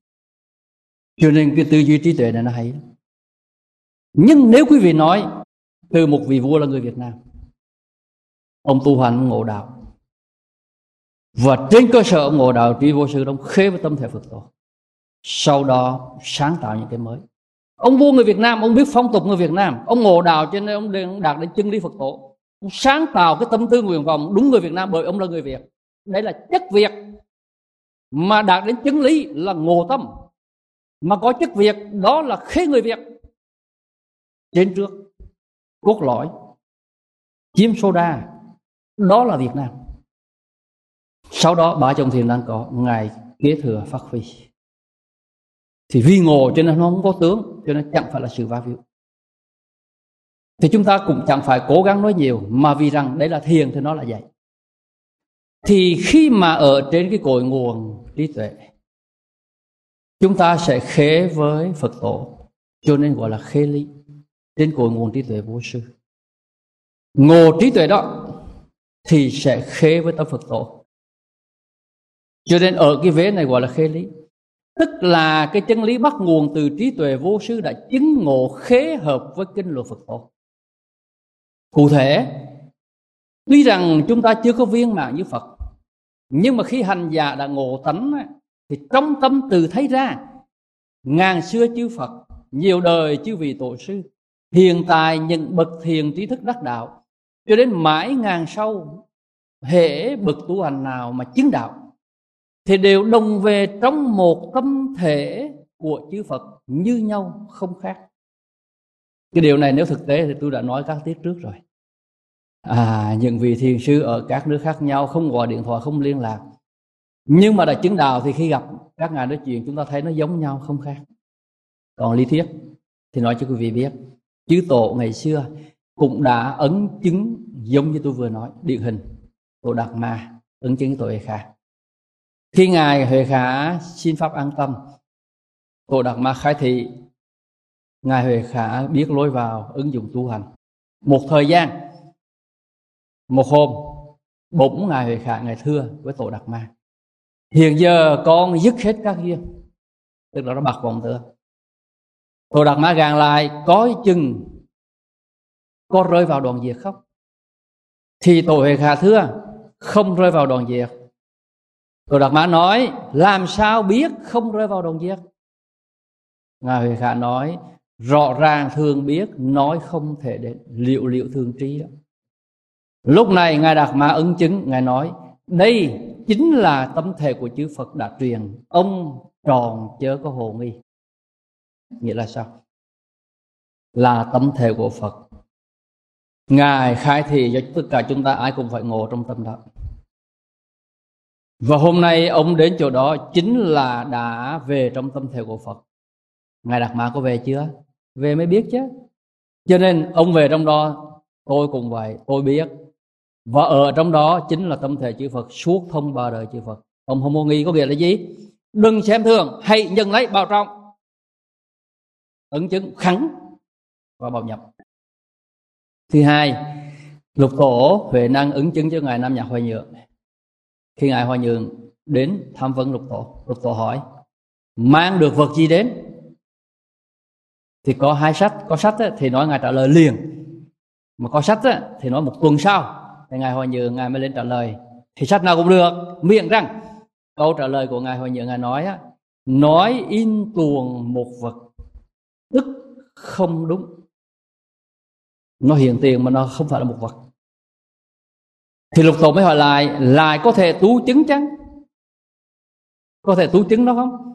Cho nên cái tư duy trí tuệ này nó hay lắm. Nhưng nếu quý vị nói từ một vị vua là người Việt Nam, ông tu hành ngộ đạo, và trên cơ sở ông ngộ đạo trí vô sư, ông khế với tâm thể Phật tổ, sau đó sáng tạo những cái mới. Ông vua người Việt Nam, ông biết phong tục người Việt Nam, ông ngộ đạo cho nên ông đạt đến chân lý Phật tổ. Ông sáng tạo cái tâm tư nguyện vọng đúng người Việt Nam, bởi ông là người Việt. Đấy là chất Việt. Mà đạt đến chân lý là ngộ tâm, mà có chất Việt, đó là khế người Việt. trên trước, cốt lõi, chiếm số đa, đó là Việt Nam. Sau đó ba chồng thiền đang có, Ngài kế thừa phát huy. Thì vì ngộ cho nên nó không có tướng, cho nên chẳng phải là sự va víu. Thì chúng ta cũng chẳng phải cố gắng nói nhiều, mà vì rằng đấy là thiền thì nó là vậy. Thì khi mà ở trên cái cội nguồn trí tuệ, chúng ta sẽ khế với Phật tổ, cho nên gọi là khế lý, trên cội nguồn trí tuệ vô sư. Ngộ trí tuệ đó thì sẽ khế với tâm Phật tổ, cho nên ở cái vế này gọi là khế lý. Tức là cái chân lý bắt nguồn từ trí tuệ vô sư đã chứng ngộ khế hợp với kinh luật Phật tổ. Cụ thể, tuy rằng chúng ta chưa có viên mãn như Phật, nhưng mà khi hành giả đã ngộ tánh thì trong tâm từ thấy ra ngàn xưa chư Phật, nhiều đời chư vị tổ sư, hiện tại những bậc thiền trí thức đắc đạo, cho đến mãi ngàn sau, hễ bậc tu hành nào mà chứng đạo thì đều đồng về trong một tâm thể của chư Phật như nhau, không khác. Cái điều này nếu thực tế thì tôi đã nói các tiết trước rồi. Những vị thiền sư ở các nước khác nhau, không gọi điện thoại, không liên lạc, nhưng mà đã chứng đạo thì khi gặp các ngài nói chuyện chúng ta thấy nó giống nhau, không khác. Còn lý thuyết thì nói cho quý vị biết, chư tổ ngày xưa cũng đã ấn chứng giống như tôi vừa nói. Điển hình Tổ Đạt Ma ấn chứng Tổ Huệ Khả. Khi ngài Huệ Khả xin pháp an tâm, Tổ Đạt Ma khai thị, ngài Huệ Khả biết lối vào ứng dụng tu hành. Một thời gian, một hôm, bỗng ngài Huệ Khả ngài thưa với Tổ Đạt Ma: hiện giờ con dứt hết các duyên, tức là nó bạc vọng tưởng. Tổ Đạt Ma gàn lại, có chừng có rơi vào đoạn diệt không? Thì Tổ Huệ Khả thưa, không rơi vào đoạn diệt. Tổ Đạt Ma nói, làm sao biết không rơi vào đoạn diệt? ngài Huệ Khả nói, rõ ràng thường biết, nói không thể đến, liệu liệu thường trí đó. Lúc này ngài Đạt Ma ứng chứng, ngài nói, đây chính là tâm thể của chư Phật đã truyền, ông tròn chớ có hồ nghi. Nghĩa là sao? Là tâm thể của Phật. Ngài khai thị cho tất cả chúng ta ai cũng phải ngộ trong tâm đó. Và hôm nay ông đến chỗ đó chính là đã về trong tâm thể của Phật. Ngài Đạt Ma có về chưa? Về mới biết chứ. Cho nên ông về trong đó, tôi cũng vậy, tôi biết. Và ở trong đó chính là tâm thể chư Phật, suốt thông ba đời chư Phật. Ông không có nghi có nghĩa là gì? Đừng xem thường, hãy nhận lấy vào trong. Ấn chứng khẳng và bảo nhập. Thứ hai, Lục Tổ Huệ Năng ứng chứng cho ngài Nam Nhạc Hoài Nhượng. Khi ngài Hoài Nhượng đến tham vấn Lục Tổ hỏi, mang được vật gì đến? Thì có hai sách, có sách thì nói ngài trả lời liền, mà có sách thì nói một tuần sau. Thì ngài Hoài Nhượng ngài mới lên trả lời. Thì sách nào cũng được, miệng rằng câu trả lời của ngài Hoài Nhượng ngài nói in tuồng một vật, tức không đúng. Nó hiện tiền mà nó không phải là một vật. Thì Lục Tổ mới hỏi lại có thể tú chứng chăng? Có thể tú chứng đó không?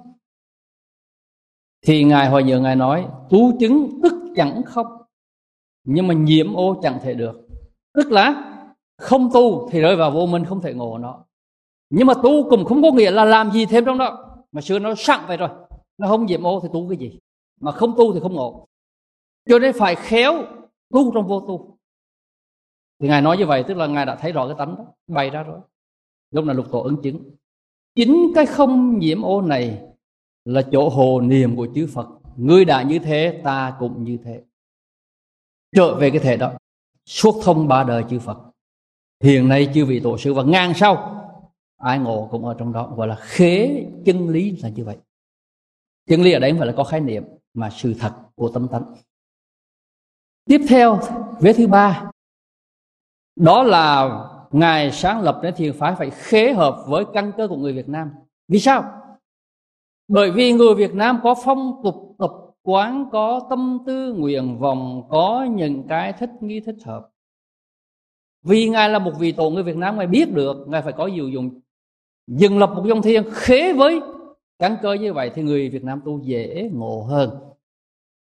Thì ngài Hoài Nhượng ngài nói, tú chứng tức chẳng không, nhưng mà nhiễm ô chẳng thể được. Tức là không tu thì rơi vào vô minh, không thể ngộ nó. Nhưng mà tu cũng không có nghĩa là làm gì thêm trong đó, mà xưa nó sẵn vậy rồi, nó không nhiễm ô thì tu cái gì? Mà không tu thì không ngộ. Cho nên phải khéo tu trong vô tu. Thì ngài nói như vậy tức là ngài đã thấy rõ cái tánh đó bày ra rồi. Lúc này Lục Tổ ứng chứng, chính cái không nhiễm ô này là chỗ hồ niệm của chư Phật. Ngươi đã như thế, ta cũng như thế. Trở về cái thể đó, suốt thông ba đời chư Phật, hiện nay chư vị tổ sư và ngàn sau ai ngộ cũng ở trong đó, gọi là khế chân lý là như vậy. Chân lý ở đấy không phải là có khái niệm, mà sự thật của tâm tánh. Tiếp theo, vế thứ ba, đó là ngài sáng lập nên thiền phái phải khế hợp với căn cơ của người Việt Nam. Vì sao? Bởi vì người Việt Nam có phong tục tập quán, có tâm tư nguyện vọng, có những cái thích nghi thích hợp. Vì ngài là một vị tổ người Việt Nam, ngài biết được ngài phải có nhiều dùng dừng lập một dòng thiền khế với căn cơ như vậy thì người Việt Nam tu dễ ngộ hơn.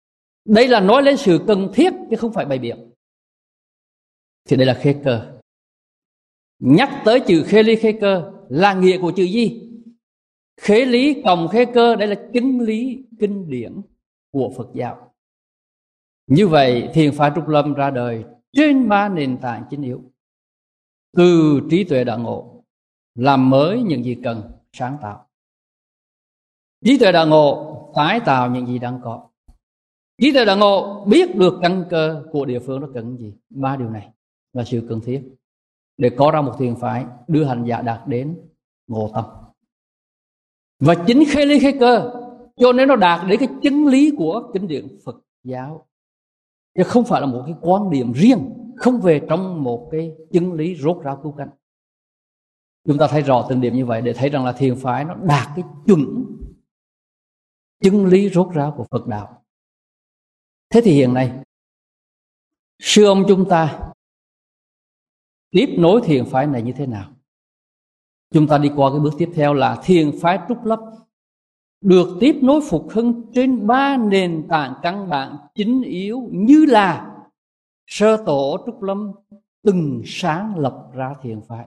Đây là nói lên sự cần thiết chứ không phải bày biện. Thì đây là khế cơ. Nhắc tới chữ khế lý khế cơ là nghĩa của chữ gì? Khế lý cộng khế cơ, đây là chứng lý kinh điển của Phật giáo. Như vậy thiền phái Trúc Lâm ra đời trên 3 nền tảng chính yếu. Từ trí tuệ đại ngộ, làm mới những gì cần, sáng tạo. Trí tuệ đại ngộ tái tạo những gì đang có. Trí tuệ đại ngộ biết được căn cơ của địa phương nó cần gì. 3 điều này là sự cần thiết để có ra một thiền phái đưa hành giả đạt đến ngộ tâm. Và chính khế lý khế cơ cho nên nó đạt đến cái chứng lý của kinh điển Phật giáo, chứ không phải là một cái quan điểm riêng, không về trong một cái chứng lý rốt ráo cứu cánh. Chúng ta thấy rõ từng điểm như vậy để thấy rằng là thiền phái nó đạt cái chuẩn chứng lý rốt ráo của Phật đạo. Thế thì hiện nay sư ông chúng ta tiếp nối thiền phái này như thế nào? Chúng ta đi qua cái bước tiếp theo là thiền phái Trúc Lâm được tiếp nối phục hưng trên 3 nền tảng căn bản chính yếu như là sơ tổ Trúc Lâm từng sáng lập ra thiền phái.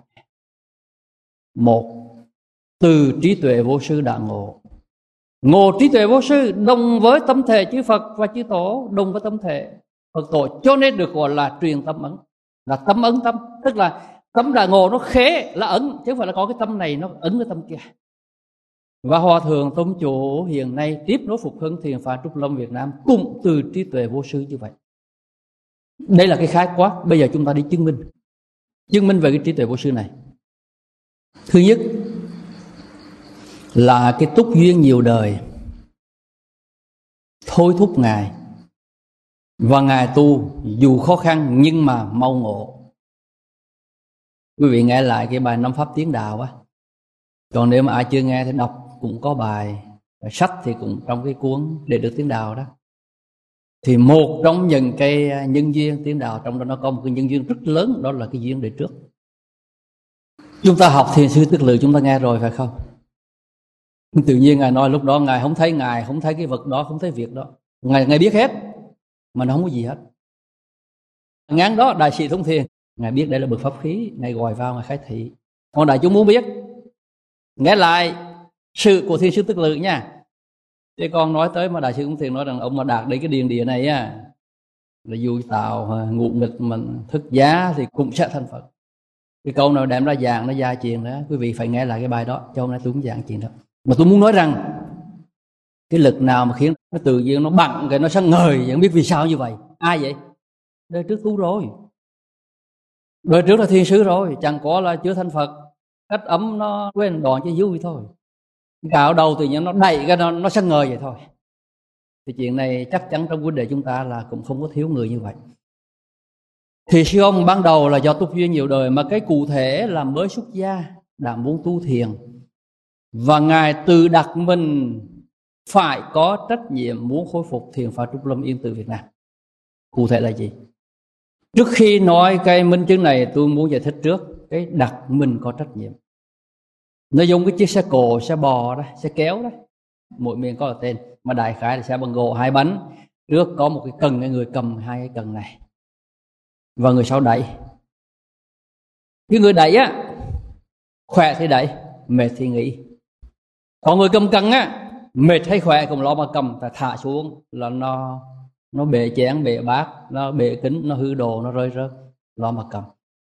1. Từ trí tuệ vô sư đã ngộ. Ngộ trí tuệ vô sư đồng với tâm thể chư Phật và chư Tổ, đồng với tâm thể Phật Tổ, cho nên được gọi là truyền tâm ấn, là tâm ấn tâm. Tức là tâm đại ngộ nó khế là ấn, chứ không phải là có cái tâm này nó ấn cái tâm kia. Và Hòa Thượng Tông Chủ hiện nay tiếp nối phục hưng thiền phái Trúc Lâm Việt Nam cũng từ trí tuệ vô sư như vậy. Đây là cái khái quát. Bây giờ chúng ta đi chứng minh về cái trí tuệ vô sư này. Thứ nhất là cái túc duyên nhiều đời thôi thúc Ngài, và Ngài tu dù khó khăn nhưng mà mau ngộ. Quý vị nghe lại cái bài Năm Pháp Tiến Đạo á. Còn nếu mà ai chưa nghe thì đọc cũng có bài sách thì cũng trong cái cuốn Để Được Tiến Đạo đó. Thì một trong những cái nhân duyên tiến đạo, trong đó nó có một cái nhân duyên rất lớn, đó là cái duyên đời trước. Chúng ta học thiền sư Tức Lượng chúng ta nghe rồi phải không? Tự nhiên Ngài nói lúc đó Ngài không thấy cái vật đó, không thấy việc đó. Ngài biết hết mà nó không có gì hết. Ngán đó đại sĩ Thông Thiền, Ngài biết đây là bậc pháp khí, Ngài gọi vào Ngài khai thị. Còn đại chúng muốn biết, nghe lại sự của thiền sư Tức Lượng nha. Thế con nói tới mà đại sư Thông Thiền nói rằng ông mà đạt đến cái điền địa này á, là dù tạo ngụ nghịch mình thức giá thì cũng sẽ thành Phật. Cái câu nào đem ra giảng nó dài chuyện đó, quý vị phải nghe lại cái bài đó, cho hôm nay tôi cũng giảng chuyện đó. Mà tôi muốn nói rằng cái lực nào mà khiến nó tự nhiên nó bằng cái nó sáng ngời, chẳng biết vì sao như vậy. Ai vậy? Đời trước tu rồi, đời trước là thiền sư rồi, chẳng có là chưa thành Phật. Cách ấm nó quên đòn cho vui thôi. Cạo đầu tự nhiên nó đẩy cái nó sáng ngời vậy thôi. Thì chuyện này chắc chắn trong vấn đề chúng ta là cũng không có thiếu người như vậy. Thì sư ông ban đầu là do túc duyên nhiều đời, mà cái cụ thể là mới xuất gia đã muốn tu thiền, và Ngài tự đặt mình phải có trách nhiệm muốn khôi phục thiền phái Trúc Lâm Yên Tử Việt Nam. Cụ thể là gì? Trước khi nói cái minh chứng này, tôi muốn giải thích trước cái đặt mình có trách nhiệm. Nó dùng cái chiếc xe cộ, xe bò đó, xe kéo đó, mỗi miền có là tên, mà đại khái là xe bằng gỗ 2 bánh. Trước có một cái cần, cái người cầm 2 cái cần này, và người sau đẩy. Cái người đẩy á, khỏe thì đẩy, mệt thì nghỉ. Còn người cầm cần á, mệt hay khỏe cũng lo mà cầm, ta thả xuống là nó bể chén, bể bát, nó bể kính, nó hư đồ, nó rơi rớt, lo mà cầm.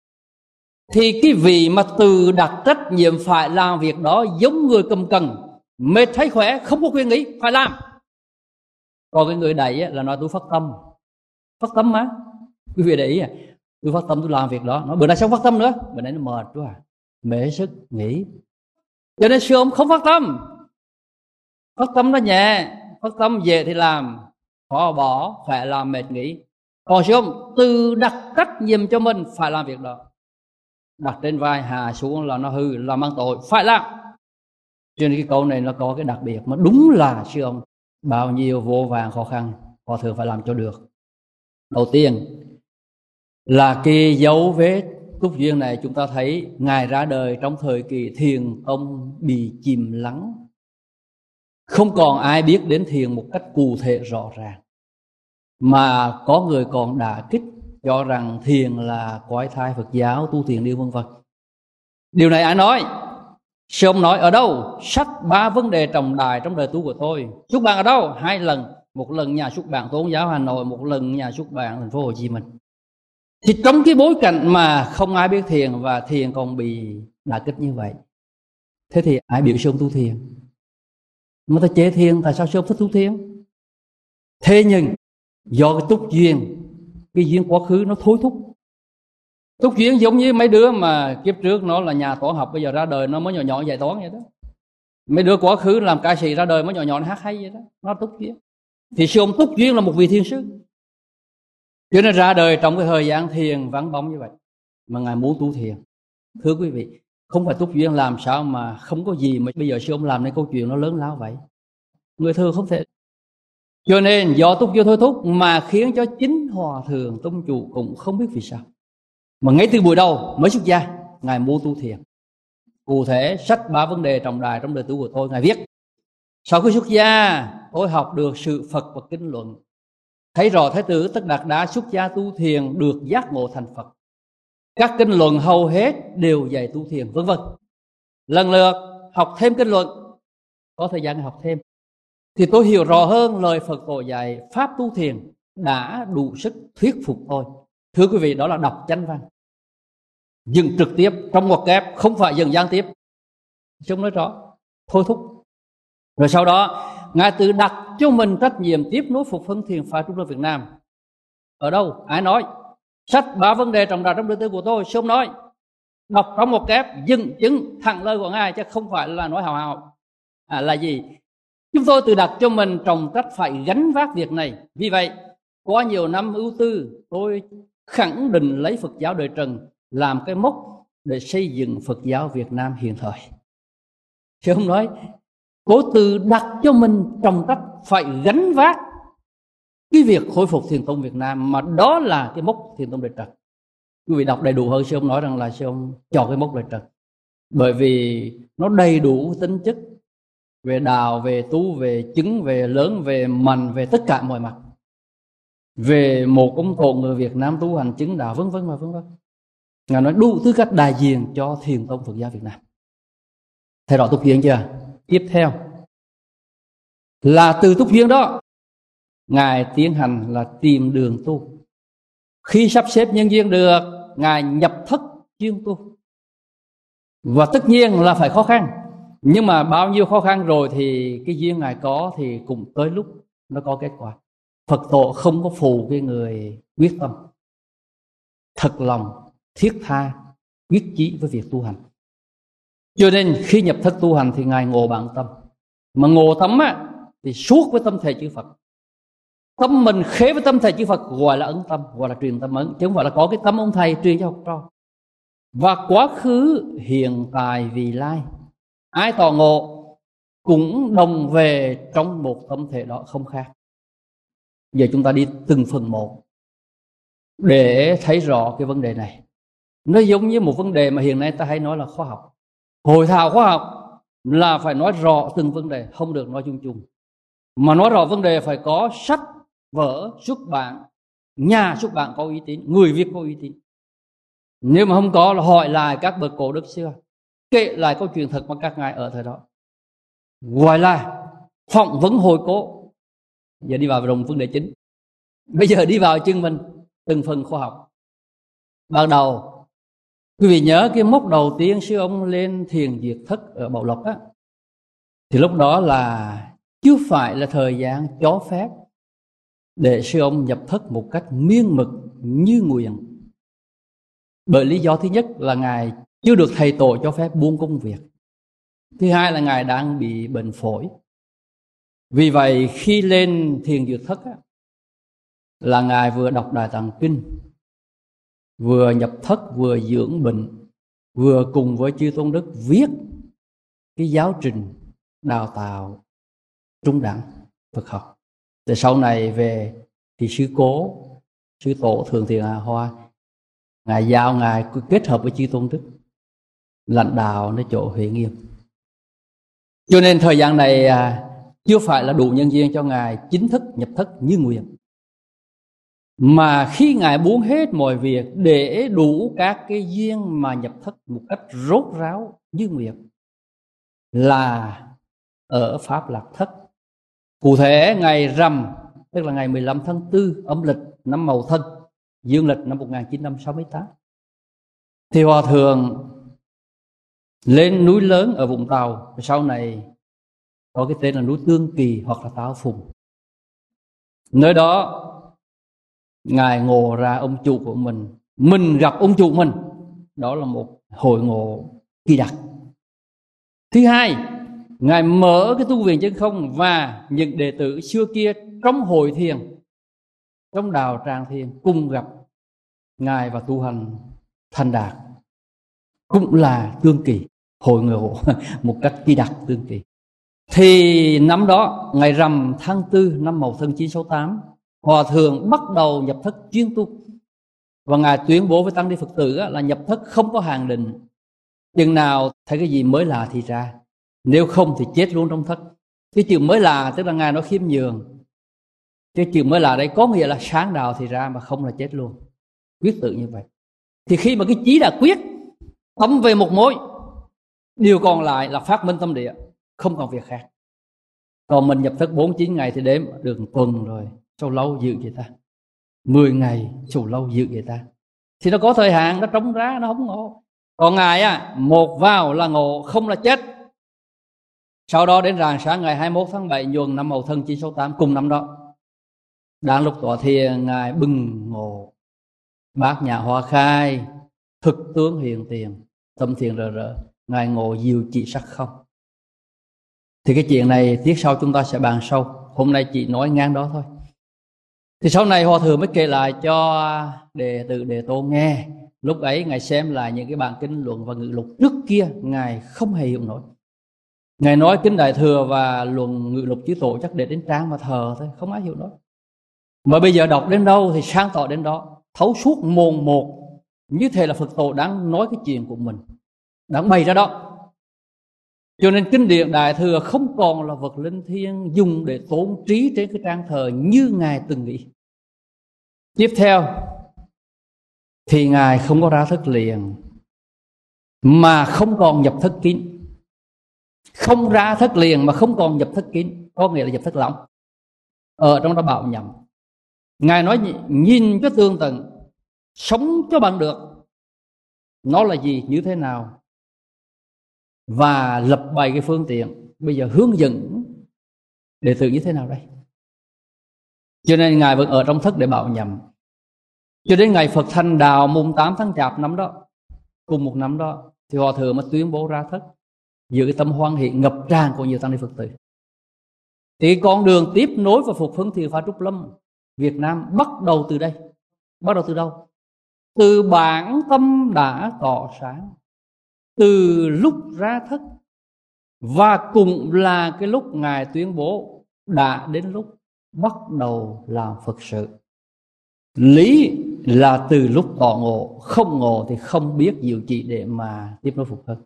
Thì cái vị mà từ đặt trách nhiệm phải làm việc đó giống người cầm cần, mệt hay khỏe không có quyền nghĩ, phải làm. Còn cái người đẩy là nói tôi phát tâm mà. Quý vị để ý à, tôi phát tâm tôi làm việc đó, nói bữa nay sao phát tâm nữa, bữa nay nó mệt quá, mệt sức nghỉ. Cho nên sư ông không phát tâm nó nhẹ, phát tâm về thì làm, khó bỏ, khỏe làm, mệt nghỉ. Còn sư ông từ đặt trách nhiệm cho mình phải làm việc đó, đặt trên vai hạ xuống là nó hư, là mang tội, phải làm. Cho nên cái câu này nó có cái đặc biệt, mà đúng là sư ông bao nhiêu vô vàn khó khăn Hòa Thượng phải làm cho được. Đầu tiên là cái dấu vết túc duyên này, chúng ta thấy Ngài ra đời trong thời kỳ thiền tông bị chìm lắng, không còn ai biết đến thiền một cách cụ thể rõ ràng. Mà có người còn đả kích cho rằng thiền là quái thai Phật giáo, tu thiền đi vân vân. Điều này ai nói? Sư ông nói ở đâu? Sách 3 vấn đề trọng đại trong đời tu của tôi. Xuất bản ở đâu? 2 lần. Một lần nhà xuất bản Tôn giáo Hà Nội, một lần nhà xuất bản thành phố Hồ Chí Minh. Thì trong cái bối cảnh mà không ai biết thiền và thiền còn bị đả kích như vậy, thế thì ai biểu sư ông tu thiền? Mà ta chế thiền, tại sao sư ông thích tu thiền? Thế nhưng do cái túc duyên, cái duyên quá khứ nó thôi thúc. Túc duyên giống như mấy đứa mà kiếp trước nó là nhà toán học, bây giờ ra đời nó mới nhỏ nhỏ dạy toán vậy đó. Mấy đứa quá khứ làm ca sĩ ra đời mới nhỏ nhỏ nó hát hay vậy đó, nó túc duyên. Thì sư ông túc duyên là một vị thiền sư, cho nên ra đời trong cái thời gian thiền vắng bóng như vậy mà ngài muốn tu thiền. Thưa quý vị, không phải túc duyên làm sao mà không có gì mà bây giờ sư ông làm nên câu chuyện nó lớn lao vậy. Người thường không thể. Cho nên do túc duyên thôi thúc mà khiến cho chính Hòa Thượng Tông Chủ cũng không biết vì sao mà ngay từ buổi đầu mới xuất gia ngài muốn tu thiền. Cụ thể sách 3 vấn đề trọng đại trong đời tu của tôi, ngài viết: sau khi xuất gia tôi học được sự Phật và kinh luận, thấy rõ Thái tử Tất Đạt Đa xuất gia tu thiền được giác ngộ thành Phật. Các kinh luận hầu hết đều dạy tu thiền vân vân. Lần lượt học thêm kinh luận, có thời gian học thêm, thì tôi hiểu rõ hơn lời Phật tổ dạy pháp tu thiền đã đủ sức thuyết phục tôi. Thưa quý vị, đó là đọc chánh văn, dừng trực tiếp trong ngoặc kép, không phải dừng gián tiếp. Chúng nói rõ, thôi thúc. Rồi sau đó ngài tự đặt cho mình trách nhiệm tiếp nối phục hưng thiền phái Trung Quốc Việt Nam. Ở đâu? Ai nói? Sách 3 vấn đề trọng đại trong đời tư của tôi, sư ông nói. Đọc trong một kép, dừng chứng thẳng lời của ngài, chứ không phải là nói hào hào. Là gì? Chúng tôi tự đặt cho mình trọng trách phải gánh vác việc này. Vì vậy, qua nhiều năm ưu tư, tôi khẳng định lấy Phật giáo đời Trần làm cái mốc để xây dựng Phật giáo Việt Nam hiện thời. Chứ không nói, tôi tự đặt cho mình trọng trách phải gánh vác cái việc khôi phục thiền tông Việt Nam, mà đó là cái mốc thiền tông đời Trần. Quý vị đọc đầy đủ hơn, sư ông nói rằng là sư ông chọn cái mốc đời Trần bởi vì nó đầy đủ tính chất về đạo, về tu, về chứng, về lớn, về mạnh, về tất cả mọi mặt, về một ông tổ người Việt Nam tu hành chứng đạo vân vân và vân vân. Ngài nói đủ tư cách đại diện cho thiền tông Phật giáo Việt Nam. Thầy rõ túc duyên chưa? Tiếp theo là từ túc duyên đó ngài tiến hành là tìm đường tu. Khi sắp xếp nhân duyên được, ngài nhập thất chuyên tu. Và tất nhiên là phải khó khăn, nhưng mà bao nhiêu khó khăn rồi thì cái duyên ngài có thì cũng tới lúc nó có kết quả. Phật tổ không có phù cái người quyết tâm, thật lòng, thiết tha, quyết chí với việc tu hành. Cho nên khi nhập thất tu hành thì ngài ngộ bản tâm. Mà ngộ tâm á, thì suốt với tâm thể chư Phật. Tâm mình khế với tâm thầy chư Phật gọi là ấn tâm, gọi là truyền tâm ấn, chứ không phải là có cái tâm ông thầy truyền cho học trò. Và quá khứ, hiện tại, vị lai, ai tỏ ngộ cũng đồng về trong một tâm thể đó, không khác. Giờ chúng ta đi từng phần một để thấy rõ cái vấn đề này. Nó giống như một vấn đề mà hiện nay ta hay nói là khoa học. Hội thảo khoa học là phải nói rõ từng vấn đề, không được nói chung chung. Mà nói rõ vấn đề phải có sách vở xuất bản, nhà xuất bản có uy tín, người viết có uy tín. Nếu mà không có là hỏi lại các bậc cổ đức xưa, kể lại câu chuyện thật mà các ngài ở thời đó, gọi là phỏng vấn hồi cố. Giờ đi vào đồng vấn đề chính. Bây giờ đi vào chương mình từng phần khoa học. Ban đầu quý vị nhớ cái mốc đầu tiên sư ông lên thiền diệt thất ở Bảo Lộc á, thì lúc đó là chưa phải là thời gian cho phép để sư ông nhập thất một cách miên mực như nguyện. Bởi lý do thứ nhất là ngài chưa được thầy tổ cho phép buông công việc. Thứ hai là ngài đang bị bệnh phổi. Vì vậy khi lên thiền diệt thất á, là ngài vừa đọc Đại Tạng Kinh, vừa nhập thất, vừa dưỡng bệnh, vừa cùng với chư tôn đức viết cái giáo trình đào tạo trung đẳng Phật học. Từ sau này về thì sư cố, sư tổ Thượng Thiện Hà Hoa, ngài giao ngài kết hợp với chư tôn đức lãnh đạo nơi chỗ Huệ Nghiêm. Cho nên thời gian này chưa phải là đủ nhân duyên cho ngài chính thức nhập thất như nguyện. Mà khi Ngài buông hết mọi việc để đủ các cái duyên mà nhập thất một cách rốt ráo như nguyện là ở Pháp Lạc Thất. Cụ thể ngày rằm, tức là ngày 15 tháng 4 âm lịch năm Mậu Thân, dương lịch năm 1968, thì Hòa Thượng lên núi lớn ở Vũng Tàu, sau này có cái tên là núi Tương Kỳ hoặc là Táo Phùng. Nơi đó Ngài ngộ ra ông chủ của mình gặp ông chủ mình. Đó là một hội ngộ kỳ đặc. Thứ hai, Ngài mở cái tu viện chân không, và những đệ tử xưa kia trong hội thiền, trong đạo Tràng Thiền cùng gặp Ngài và tu hành thành đạt, cũng là tương kỳ, hội ngộ một cách kỳ đặc tương kỳ. Thì năm đó, ngày rằm tháng 4 năm Mậu Thân 968, Hòa Thượng bắt đầu nhập thất chuyên tu. Và Ngài tuyên bố với tăng ni Phật tử là nhập thất không có hạn định, chừng nào thấy cái gì mới lạ thì ra, nếu không thì chết luôn trong thất. Cái chữ mới lạ tức là Ngài nói khiêm nhường. Cái chữ mới lạ đấy có nghĩa là sáng đạo thì ra, mà không là chết luôn. Quyết tự như vậy. Thì khi mà cái chí đã quyết, tâm về một mối, điều còn lại là phát minh tâm địa, không còn việc khác. Còn mình nhập thất 49 ngày thì đếm được tuần rồi, sao lâu dự vậy ta? 10 ngày, sao lâu dự vậy ta? Thì nó có thời hạn, nó trống rá, nó không ngộ. Còn Ngài một vào là ngộ, không là chết. Sau đó đến rạng sáng ngày 21 tháng 7 nhuần năm Mậu Thân 968, cùng năm đó, đang lúc tọa thiền, Ngài bừng ngộ, bát nhã hoa khai, thực tướng hiện tiền, tâm thiền rờ rờ, Ngài ngộ diệu trị sắc không. Thì cái chuyện này tiết sau chúng ta sẽ bàn sâu, hôm nay chỉ nói ngang đó thôi. Thì sau này Hòa Thượng mới kể lại cho đệ tử Đệ Tôn nghe. Lúc ấy Ngài xem lại những cái bản kinh luận và ngự lục trước kia Ngài không hề hiểu nổi. Ngài nói kinh Đại Thừa và luận ngự lục chư tổ chắc để đến trang mà thờ thôi, không ai hiểu nổi. Mà bây giờ đọc đến đâu thì sáng tỏ đến đó, thấu suốt mồn một, như thế là Phật tổ đang nói cái chuyện của mình, đang bày ra đó. Cho nên kinh điển Đại Thừa không còn là vật linh thiêng dùng để tôn trí trên cái trang thờ như Ngài từng nghĩ. Tiếp theo thì Ngài không có ra thất liền, mà không còn nhập thất kín. Không ra thất liền mà không còn nhập thất kín, có nghĩa là nhập thất lỏng. Ở trong đó bảo nhầm. Ngài nói nhìn cho tương tận, sống cho bằng được, nó là gì, như thế nào, và lập bày cái phương tiện bây giờ hướng dẫn đệ tử như thế nào đây. Cho nên Ngài vẫn ở trong thất để bảo nhầm. Cho đến ngày Phật thành đạo mùng 8 tháng Chạp năm đó, cùng một năm đó, thì Hòa Thượng mới tuyên bố ra thất, giữa cái tâm hoan hỷ ngập tràn của nhiều tăng ni Phật tử. Thì con đường tiếp nối và phục hưng Thiền Phái Trúc Lâm Việt Nam bắt đầu từ đây. Bắt đầu từ đâu? Từ bản tâm đã tỏ sáng, từ lúc ra thất, và cũng là cái lúc Ngài tuyên bố đã đến lúc bắt đầu làm Phật sự. Lý là từ lúc tỏ ngộ, không ngộ thì không biết diệu trị để mà tiếp nối phục hưng.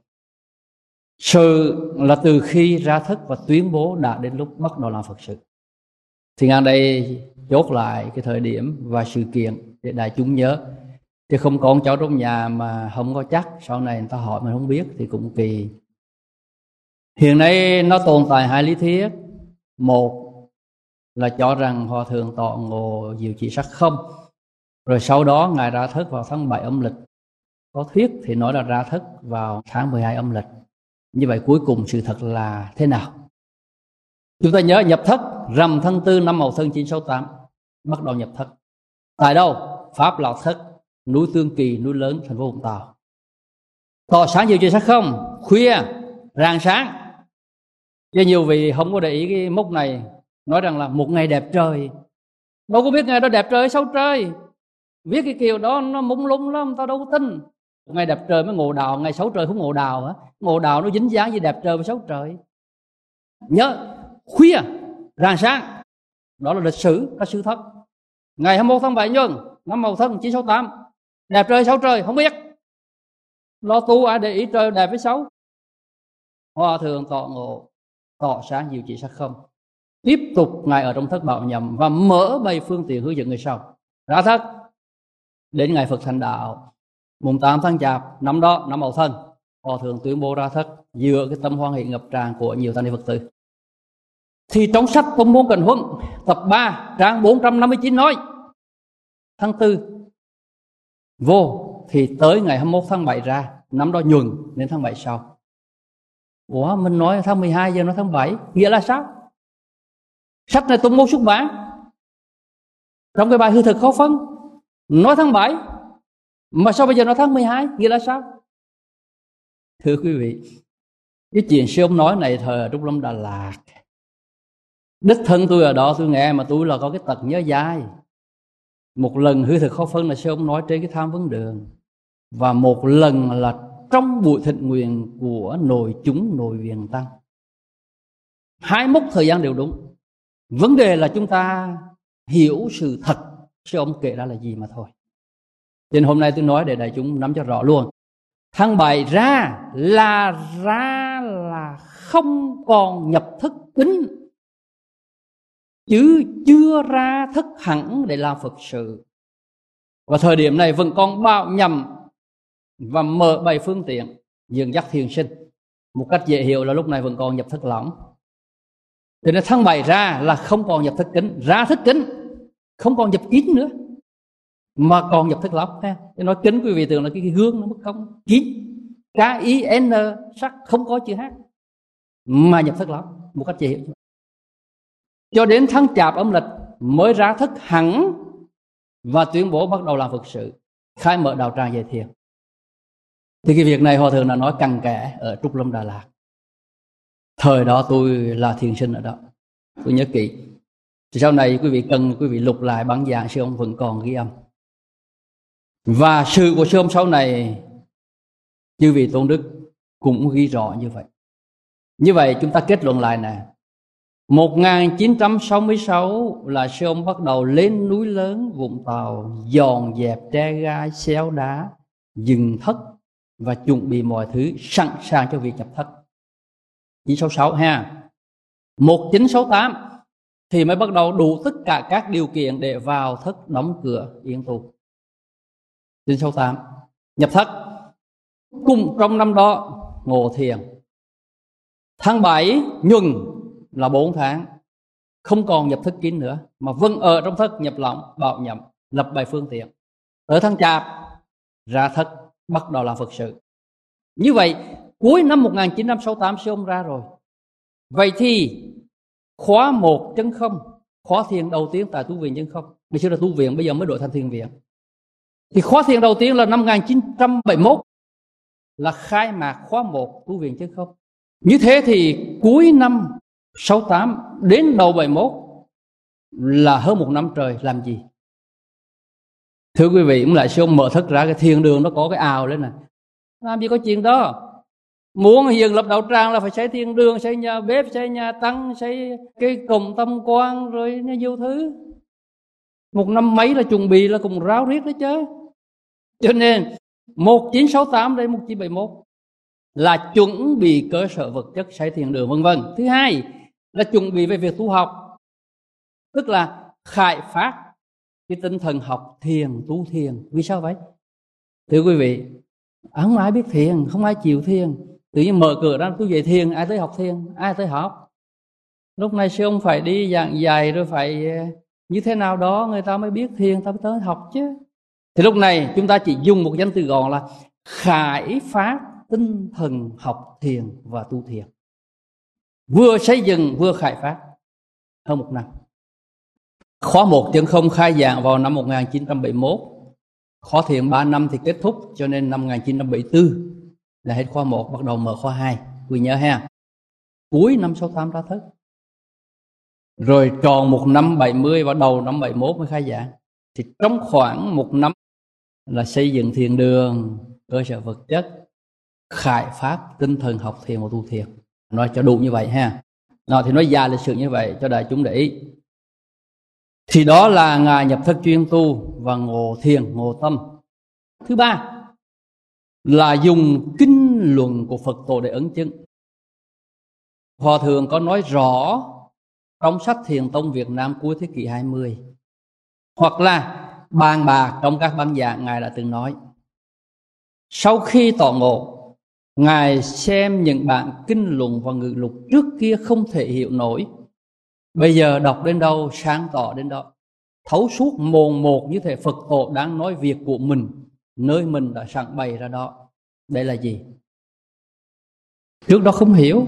Sự là từ khi ra thất và tuyên bố đã đến lúc bắt đầu làm Phật sự. Thì ngang đây chốt lại cái thời điểm và sự kiện để đại chúng nhớ. Chứ không con cháu trong nhà mà không có chắc, sau này người ta hỏi mình không biết thì cũng kỳ. Hiện nay nó tồn tại hai lý thuyết. Một là cho rằng Hòa Thượng tọa ngộ diệu trị sắc không, rồi sau đó Ngài ra thất vào tháng 7 âm lịch. Có thuyết thì nói là ra thất vào tháng 12 âm lịch. Như vậy cuối cùng sự thật là thế nào? Chúng ta nhớ nhập thất rằm tháng 4 năm Mậu Thân 968, bắt đầu nhập thất. Tại đâu? Pháp Lạc Thất, núi Tương Kỳ, núi lớn, thành phố Vũng Tàu. Tỏ sáng diệu trị sắc không, khuya rạng sáng. Cho nhiều vị không có để ý cái mốc này, nói rằng là một ngày đẹp trời. Đâu có biết ngày đó đẹp trời hay xấu trời. Viết cái kiểu đó nó mông lung lắm, tao đâu có tin. Ngày đẹp trời mới ngộ đạo, ngày xấu trời không ngộ đạo hả? Ngộ đạo nó dính dáng gì đẹp trời với xấu trời. Nhớ khuya rạng sáng, đó là lịch sử, là sự thật. Ngày 21 tháng 7 nhuần năm Mậu Thân 968, đẹp trời xấu trời không biết, lo tu ai để ý trời đẹp với xấu. Hòa Thượng tọa ngộ, tỏ sáng diệu trị sắc không. Tiếp tục Ngài ở trong thất bảo nhầm và mở bày phương tiện hướng dẫn người sau. Ra thất đến ngày Phật thành đạo mùng 8 tháng Chạp năm đó, năm Mậu Thân, Hòa thượng tuyên bố ra thất dựa cái tâm hoan hỷ ngập tràn của nhiều tăng ni Phật tử. Thì trong sách Tông môn Cảnh Huấn tập 3 trang 459 nói tháng 4 vô, thì tới ngày 21 tháng 7 ra, năm đó nhuần đến tháng 7 sau. Ủa, mình nói tháng 12 giờ nói tháng 7, nghĩa là sao? Sách này Tông môn xuất bản trong cái bài Hư Thực Khó Phân nói tháng 7, mà sao bây giờ nói tháng 12, nghĩa là sao? Thưa quý vị, cái chuyện sư ông nói này thời ở Trúc Lâm Đà Lạt, đích thân tôi ở đó tôi nghe, mà tôi là có cái tật nhớ dai. Một lần Hư Thực Khó Phân là sư ông nói trên cái Tham Vấn Đường, và một lần là trong buổi thịnh nguyện của nội chúng nội viện tăng. Hai mốc thời gian đều đúng. Vấn đề là chúng ta hiểu sự thật sư ông kể ra là gì mà thôi. Nên hôm nay tôi nói để đại chúng nắm cho rõ luôn. Tháng 7 ra là không còn nhập thức kính, chứ chưa ra thức hẳn để làm Phật sự. Và thời điểm này vẫn còn bao nhầm và mở bày phương tiện dẫn dắt thiền sinh. Một cách dễ hiểu là lúc này vẫn còn nhập thức lỏng. Cho nên tháng 7 ra là không còn nhập thức kính, ra thức kính, không còn nhập kín nữa, mà còn nhập thức lỏng. Tôi nói kính quý vị tưởng là cái gương nó mất công, kín, K-I-N sắc không có chữ H, mà nhập thức lỏng một cách dễ hiểu. Cho đến tháng Chạp âm lịch mới ra thức hẳn và tuyên bố bắt đầu làm Phật sự, khai mở đạo tràng dạy thiền. Thì cái việc này Hòa Thượng đã nói cặn kẽ ở Trúc Lâm Đà Lạt. Thời đó tôi là thiền sinh ở đó, tôi nhớ kỹ. Thì sau này quý vị lục lại bản giảng sư ông vẫn còn ghi âm. Và sự của sư ông sau này chư vị tôn đức cũng ghi rõ như vậy. Như vậy chúng ta kết luận lại nè, 1966 là sư ông bắt đầu lên núi lớn Vũng Tàu, dọn dẹp tre gai, xéo đá, dừng thất và chuẩn bị mọi thứ sẵn sàng cho việc nhập thất. 966 ha. 1968 thì mới bắt đầu đủ tất cả các điều kiện để vào thất đóng cửa yên tu. 968 nhập thất. Cùng trong năm đó ngộ thiền. Tháng 7 nhuần là 4 tháng, không còn nhập thức kín nữa, mà vẫn ở trong thất nhập lỏng, bảo nhậm, lập bài phương tiện. Ở tháng Chạp ra thất, bắt đầu làm Phật sự. Như vậy cuối năm 1968 sư ông ra rồi. Vậy thì khóa 1.0, khóa thiền đầu tiên tại tu viện chân không, ngày xưa là tu viện, bây giờ mới đổi thành thiền viện. Thì khóa thiền đầu tiên là năm 1971 là khai mạc khóa 1 tu viện chân không. Như thế thì cuối năm 68 đến đầu 71 là hơn một năm trời làm gì? Thưa quý vị, cũng lại sư ông mở thất ra, cái thiền đường nó có cái ào lên nè. Làm gì có chuyện đó. Muốn hiện lập đạo tràng là phải xây thiền đường, xây nhà bếp, xây nhà tăng, xây cái cổng tâm quan, rồi nhiều thứ. Một năm mấy là chuẩn bị là cùng ráo riết đó chứ. Cho nên 1968 đến 1971 là chuẩn bị cơ sở vật chất xây thiền đường vân vân. Thứ hai là chuẩn bị về việc tu học, tức là khai phát cái tinh thần học thiền, tu thiền. Vì sao vậy? Thưa quý vị, không ai biết thiền, không ai chịu thiền. Tự nhiên mở cửa ra tôi về thiền, ai tới học thiền, ai tới học. Lúc này sư ông phải đi giảng dạy, rồi phải như thế nào đó người ta mới biết thiền, ta mới tới học chứ. Thì lúc này chúng ta chỉ dùng một danh từ gọn là khai phát tinh thần học thiền và tu thiền. Vừa xây dựng vừa khai phát hơn một năm. Khóa 1.0 khai giảng vào năm 1971. Khóa thiền 3 năm thì kết thúc, cho nên năm 1974 là hết khóa 1, bắt đầu mở khóa 2. Quý nhớ ha. Cuối năm 68 ra thất. Rồi tròn một năm 70 và đầu năm 71 mới khai giảng. Thì trong khoảng một năm là xây dựng thiền đường, cơ sở vật chất, khai phát tinh thần học thiền và tu thiền. Nói cho đủ như vậy ha. Thì nói dài lịch sử như vậy cho đại chúng để ý. Thì đó là ngài nhập thất chuyên tu và ngộ thiền, ngộ tâm. Thứ ba là dùng kinh luận của Phật Tổ để ấn chứng. Hòa Thượng có nói rõ trong sách Thiền Tông Việt Nam cuối thế kỷ 20, hoặc là bàn bạc trong các băng giảng, Ngài đã từng nói sau khi tỏ ngộ, Ngài xem những bản kinh luận và ngự lục trước kia không thể hiểu nổi, bây giờ đọc đến đâu sáng tỏ đến đó, thấu suốt mồn một như thể Phật tổ đang nói việc của mình, nơi mình đã sẵn bày ra đó. Đây là gì? Trước đó không hiểu,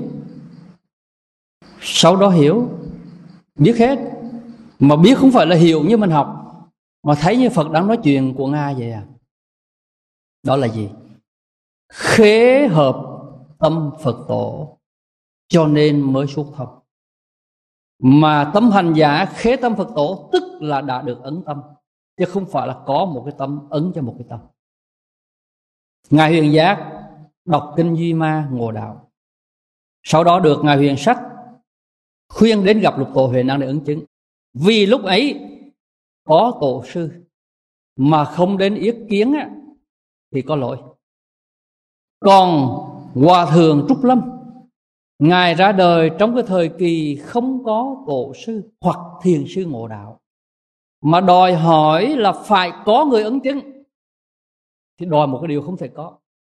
sau đó hiểu, biết hết. Mà biết không phải là hiểu như mình học, mà thấy như Phật đang nói chuyện của Ngài vậy à. Đó là gì? Khế hợp tâm Phật tổ, cho nên mới suốt thông. Mà tâm hành giả khế tâm Phật tổ tức là đã được ấn tâm, chứ không phải là có một cái tâm ấn cho một cái tâm. Ngài Huyền Giác đọc kinh Duy Ma ngộ đạo, sau đó được Ngài Huyền Sách khuyên đến gặp Lục Tổ Huệ Năng để ứng chứng. Vì lúc ấy có tổ sư mà không đến ý kiến thì có lỗi. Còn Hòa Thượng Trúc Lâm, Ngài ra đời trong cái thời kỳ không có tổ sư hoặc thiền sư ngộ đạo, mà đòi hỏi là phải có người ứng chứng, thì đòi một cái điều không thể có.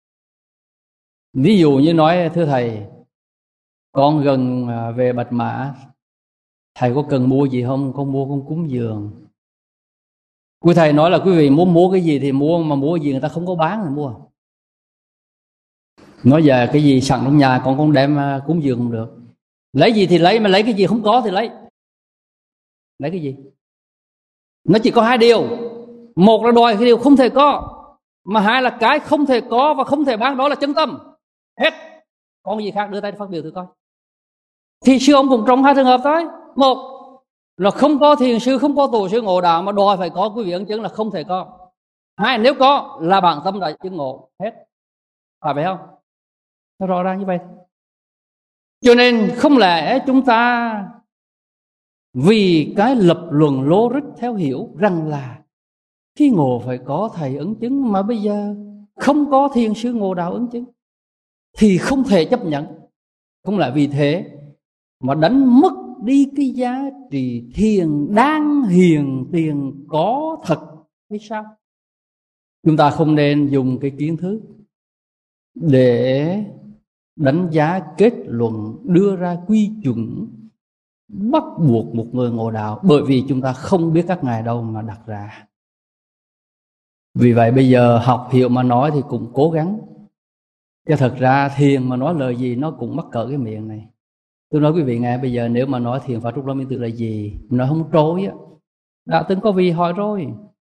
Ví dụ như nói: thưa thầy, con gần về Bạch Mã, thầy có cần mua gì không? Con mua con cúng dường. Quý thầy nói là quý vị muốn mua cái gì thì mua, mà mua gì người ta không có bán thì mua. Nói về cái gì sẵn trong nhà con đem cúng dường không được. Lấy gì thì lấy, mà lấy cái gì không có thì lấy cái gì? Nó chỉ có hai điều: một là đòi cái điều không thể có, mà hai là cái không thể có và không thể bán, đó là chân tâm. Hết. Còn gì khác đưa tay phát biểu thử coi. Thì sư ông cũng trong hai trường hợp thôi. Một là không có thiền sư, không có tổ sư ngộ đạo, mà đòi phải có quý vị ấn chứng là không thể có. Hai, nếu có là bản tâm đã chứng ngộ. Hết. Phải vậy không? Nó rõ ràng như vậy. Cho nên không lẽ chúng ta vì cái lập luận lô rích theo hiểu rằng là khi ngộ phải có thầy ứng chứng, mà bây giờ không có thiền sư ngộ đạo ứng chứng thì không thể chấp nhận. Không lẽ vì thế mà đánh mất đi cái giá trị thiền đang hiền tiền có thật hay sao? Chúng ta không nên dùng cái kiến thức để đánh giá kết luận, đưa ra quy chuẩn, bắt buộc một người ngộ đạo, bởi vì chúng ta không biết các ngài đâu mà đặt ra. Vì vậy bây giờ học hiểu mà nói thì cũng cố gắng, chứ thật ra thiền mà nói lời gì nó cũng mắc cỡ cái miệng này. Tôi nói quý vị nghe, bây giờ nếu mà nói thiền Pháp Trúc Lâm Yên Tự là gì, nói không trôi á. Đã từng có vị hỏi rồi,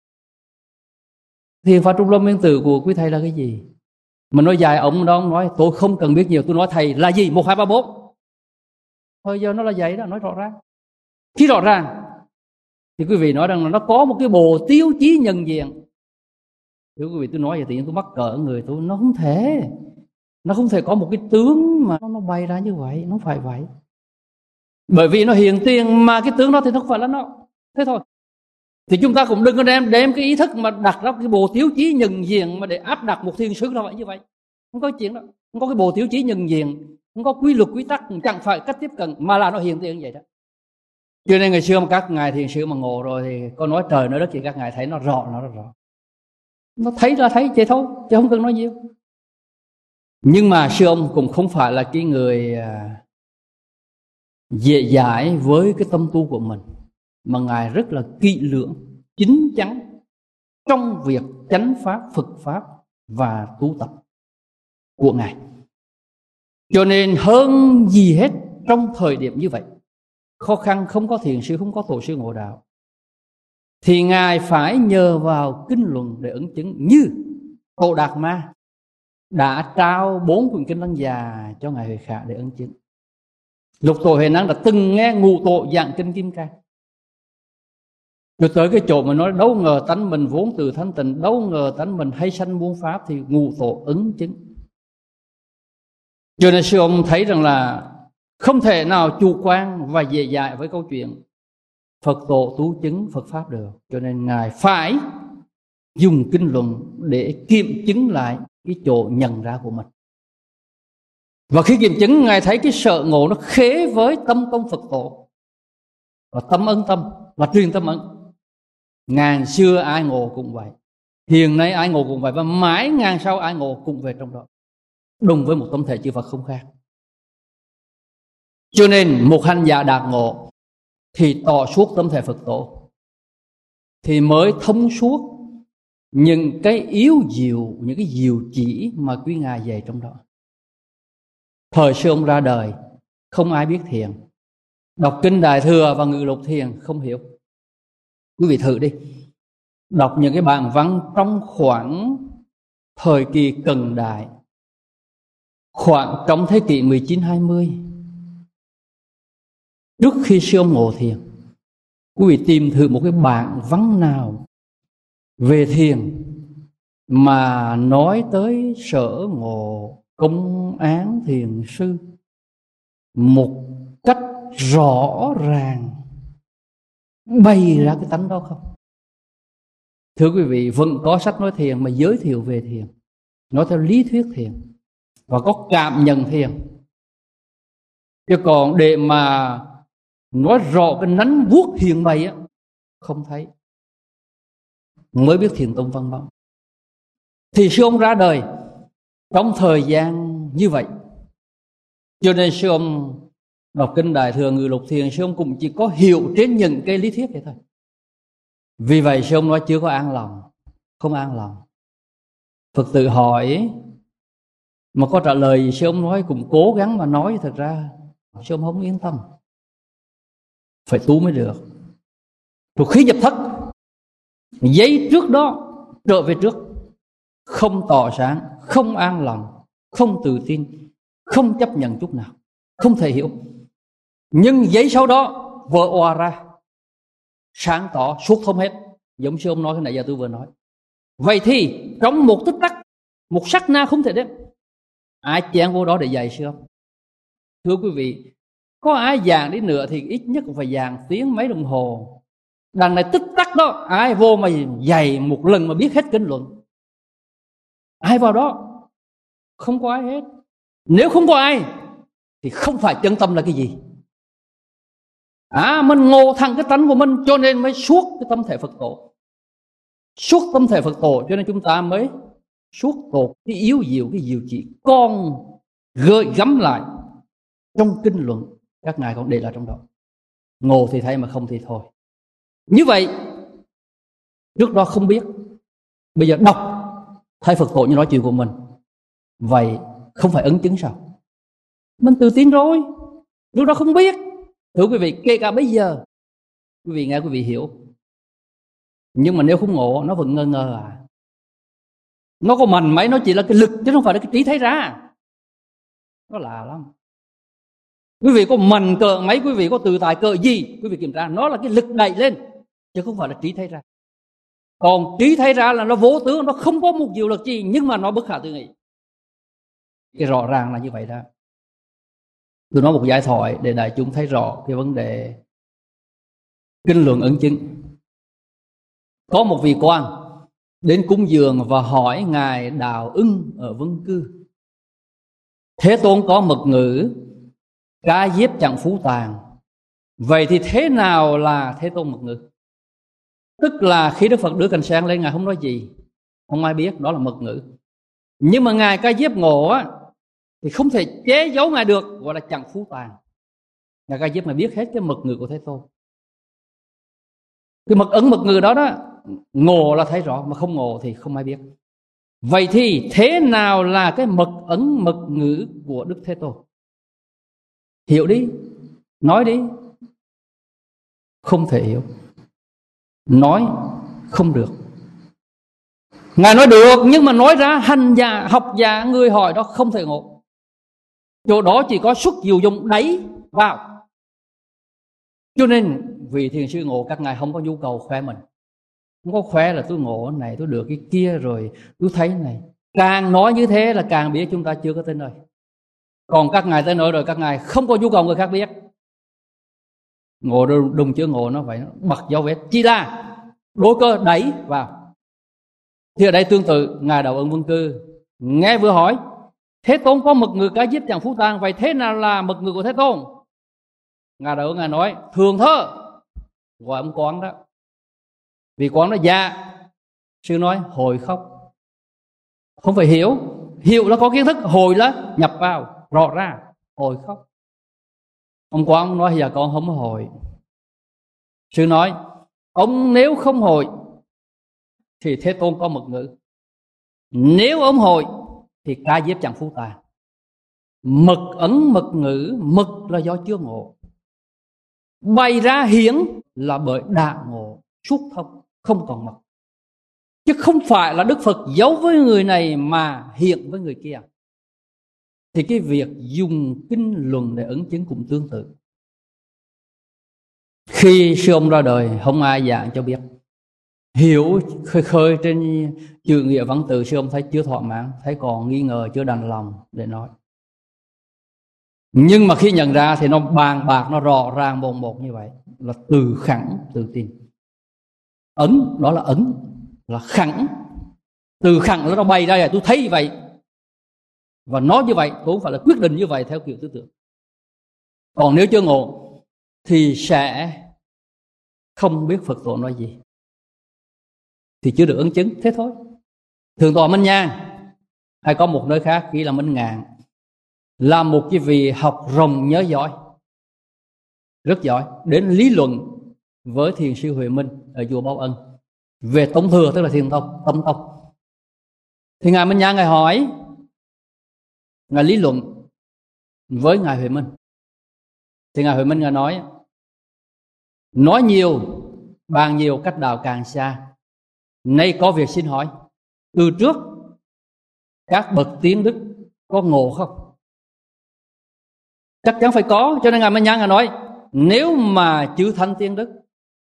thiền Pháp Trúc Lâm Yên Tự của quý thầy là cái gì? Mình nói dài, ông đó nói tôi không cần biết nhiều, tôi nói thầy là gì? 1, 2, 3, 4. Thôi giờ nó là vậy đó, nói rõ ràng. Khi rõ ràng thì quý vị nói rằng là nó có một cái bộ tiêu chí nhận diện. Thưa quý vị, tôi nói vậy thì tôi mắc cỡ người tôi, nó không thể. Nó không thể có một cái tướng mà nó bày ra như vậy, nó phải vậy. Bởi vì nó hiện tiền, mà cái tướng đó thì nó không phải là nó. Thế thôi. Thì chúng ta cũng đừng có đem cái ý thức mà đặt ra cái bộ tiêu chí nhận diện mà để áp đặt một thiền sư là vậy như vậy. Không có chuyện đó. Không có cái bộ tiêu chí nhận diện, không có quy luật quy tắc, chẳng phải cách tiếp cận, mà là nó hiện tiền như vậy đó. Cho nên ngày xưa mà các ngài thiền sư mà ngộ rồi thì có nói trời nói đất thì các ngài thấy nó rõ, nó rất rõ. Nó thấy ra thấy vậy thôi, chứ không cần nói nhiều. Nhưng mà sư ông cũng không phải là cái người dễ dãi với cái tâm tu của mình, mà ngài rất là kỹ lưỡng, chín chắn trong việc chánh pháp, Phật pháp và tu tập của ngài. Cho nên hơn gì hết trong thời điểm như vậy, khó khăn không có thiền sư, không có tổ sư ngộ đạo, thì ngài phải nhờ vào kinh luận để ứng chứng. Như Tổ Đạt Ma đã trao 4 quyển kinh Lăng Già cho ngài Huệ Khả để ứng chứng. Lục Tổ Huệ Năng đã từng nghe Ngũ Tổ giảng kinh Kim Cang, rồi tới cái chỗ mà nói đâu ngờ tánh mình vốn từ thanh tịnh, đâu ngờ tánh mình hay sanh muôn pháp, thì Ngũ Tổ ứng chứng. Cho nên sư ông thấy rằng là không thể nào chủ quan và dễ dãi với câu chuyện Phật tổ tú chứng Phật pháp được. Cho nên ngài phải dùng kinh luận để kiểm chứng lại cái chỗ nhận ra của mình. Và khi kiểm chứng, ngài thấy cái sợ ngộ nó khế với tâm công Phật tổ, và tâm ân tâm, và truyền tâm ân. Ngàn xưa ai ngộ cũng vậy, hiện nay ai ngộ cũng vậy, và mãi ngàn sau ai ngộ cũng về trong đó, đồng với một tâm thể chư Phật không khác. Cho nên một hành giả đạt ngộ thì tỏ suốt tâm thể Phật tổ, thì mới thông suốt những cái yếu diệu, những cái diệu chỉ mà quý ngài dạy trong đó. Thời xưa ông ra đời không ai biết thiền, đọc kinh Đại Thừa và Ngự Lục Thiền không hiểu. Quý vị thử đi, đọc những cái bản văn trong khoảng thời kỳ cận đại, khoảng trong thế kỷ 19-20, trước khi sư ông ngộ thiền, quý vị tìm thử một cái bản văn nào về thiền mà nói tới sở ngộ công án thiền sư một cách rõ ràng, bày ra cái tánh đó không? Thưa quý vị, vẫn có sách nói thiền mà giới thiệu về thiền, nói theo lý thuyết thiền và có cảm nhận thiền, chứ còn để mà nói rõ cái nắn vuốt thiền bày á, không thấy. Mới biết thiền tông văn bóng. Thì sư ông ra đời trong thời gian như vậy, cho nên sư ông đọc kinh Đại Thừa Ngự Lục Thiền, sư ông cũng chỉ có hiểu trên những cái lý thuyết vậy thôi. Vì vậy sư ông nói chưa có an lòng, không an lòng. Phật tử hỏi mà có trả lời, sư ông nói cũng cố gắng mà nói, thật ra sư ông không yên tâm, phải tu mới được. Rồi khi nhập thất, giây trước đó trở về trước, không tỏ sáng, không an lòng, không tự tin, không chấp nhận chút nào, không thể hiểu. Nhưng giây sau đó vỡ òa ra, sáng tỏ suốt thông hết, giống sư ông nói cái nãy giờ tôi vừa nói. Vậy thì trong một tích tắc, một sát na không thể đếm, ai chen vô đó để dạy sư ông? Thưa quý vị, có ai giảng đi nữa thì ít nhất cũng phải giảng tiếng mấy đồng hồ. Đằng này tích tắc đó, ai vô mà dạy một lần mà biết hết kinh luận? Ai vào đó? Không có ai hết. Nếu không có ai thì không phải chân tâm là cái gì. Mình ngộ thẳng cái tánh của mình, cho nên mới suốt cái tâm thể Phật tổ. Suốt tâm thể Phật tổ, cho nên chúng ta mới suốt tột cái yếu diệu, cái diệu chỉ con gợi gắm lại trong kinh luận, các ngài còn để lại trong đó. Ngộ thì thấy mà không thì thôi. Như vậy trước đó không biết, bây giờ đọc thấy Phật tổ như nói chuyện của mình, vậy không phải ấn chứng sao? Mình tự tin rồi, lúc đó không biết. Thưa quý vị, kể cả bây giờ quý vị nghe quý vị hiểu, nhưng mà nếu không ngộ nó vẫn ngơ ngơ à. Nó có mạnh mấy, nó chỉ là cái lực chứ không phải là cái trí thấy ra. Nó lạ lắm. Quý vị có mạnh cỡ mấy, quý vị có tự tài cỡ gì, quý vị kiểm tra, nó là cái lực đẩy lên chứ không phải là trí thấy ra. Còn trí thấy ra là nó vô tướng, nó không có một diệu lực gì, nhưng mà nó bất khả tư nghị. Cái rõ ràng là như vậy đó. Tôi nói một giải thoại để đại chúng thấy rõ cái vấn đề kinh luận ấn chứng. Có một vị quan đến cúng dường và hỏi ngài Đạo Ưng ở Vân Cư: Thế Tôn có mật ngữ cá giết chẳng phú tàn, vậy thì thế nào là Thế Tôn mật ngữ? Tức là khi Đức Phật đưa cành sen lên, ngài không nói gì, không ai biết đó là mật ngữ. Nhưng mà ngài Ca Diếp ngộ á thì không thể chế giấu ngài được, gọi là chẳng phú tàn. Ngài Ca Diếp ngài biết hết cái mật ngữ của Thế Tôn. Cái mật ấn mật ngữ đó đó, ngộ là thấy rõ, mà không ngộ thì không ai biết. Vậy thì thế nào là cái mật ấn mật ngữ của Đức Thế Tôn? Hiểu đi, nói đi. Không thể hiểu, nói không được. Ngài nói được, nhưng mà nói ra hành giả, học giả, người hỏi đó không thể ngộ. Chỗ đó chỉ có xuất diệu dụng đẩy vào. Cho nên vị thiền sư ngộ các ngài không có nhu cầu khoe mình, không có khoe là tôi ngộ này, tôi được cái kia, rồi tôi thấy này. Càng nói như thế là càng biết chúng ta chưa có tới nơi. Còn các ngài tới nơi rồi, các ngài không có nhu cầu người khác biết. Ngộ đùng chưa ngộ nó vậy, nó bật dấu vết, chỉ là đối cơ đẩy vào. Thì ở đây tương tự, ngài Đạo Ưng Vân Cư nghe vừa hỏi: Thế Tôn có mật ngữ cá giết chẳng phú tàn, vậy thế nào là mật ngữ của Thế Tôn? Ngài Đạo Ưng ngài nói: Thường thơ, gọi ông con đó, Vị quan nói dạ. Sư nói hồi khóc. Không phải hiểu. Hiểu là có kiến thức, hồi là nhập vào, rõ ra, hồi khóc. Ông quan nói dạ con không hồi. Sư nói ông nếu không hồi thì Thế Tôn có mật ngữ. Nếu ông hồi thì ca diếp chẳng phu tàn. Mật ấn mật ngữ, mật là do chưa ngộ, bày ra hiển là bởi đã ngộ, suốt thông, không còn mật. Chứ không phải là Đức Phật giấu với người này mà hiện với người kia. Thì cái việc dùng kinh luận để ấn chứng cũng tương tự. Khi sư ông ra đời không ai giảng cho biết. Hiểu khơi khơi trên chữ nghĩa văn tự, sư ông thấy chưa thỏa mãn, thấy còn nghi ngờ, chưa đành lòng để nói. Nhưng mà khi nhận ra thì nó bàn bạc, nó rõ ràng một một như vậy, là từ khẳng, từ tin. Ấn, đó là ấn, là khẳng. Từ khẳng là nó bày ra, tôi thấy vậy và nói như vậy, tôi không phải là quyết định như vậy theo kiểu tư tưởng. Còn nếu chưa ngộ thì sẽ không biết Phật tổ nói gì, thì chưa được ấn chứng, thế thôi. Thượng tọa Minh Nhàn hay có một nơi khác ghi là Minh Ngạn, là một cái vị học rộng nhớ giỏi, rất giỏi, đến lý luận với thiền sư Huệ Minh ở chùa Báo Ân về tông thừa, tức là thiền tông, tâm tông. Thì ngài Minh Nhàn ngài hỏi, ngài lý luận với ngài Huệ Minh. Thì ngài Huệ Minh ngài nói nhiều bàn nhiều, cách đạo càng xa. Nay có việc xin hỏi, từ trước các bậc tiến đức có ngộ không? Chắc chắn phải có. Cho nên ngài Minh Nhàn ngài nói, nếu mà chư thánh tiên đức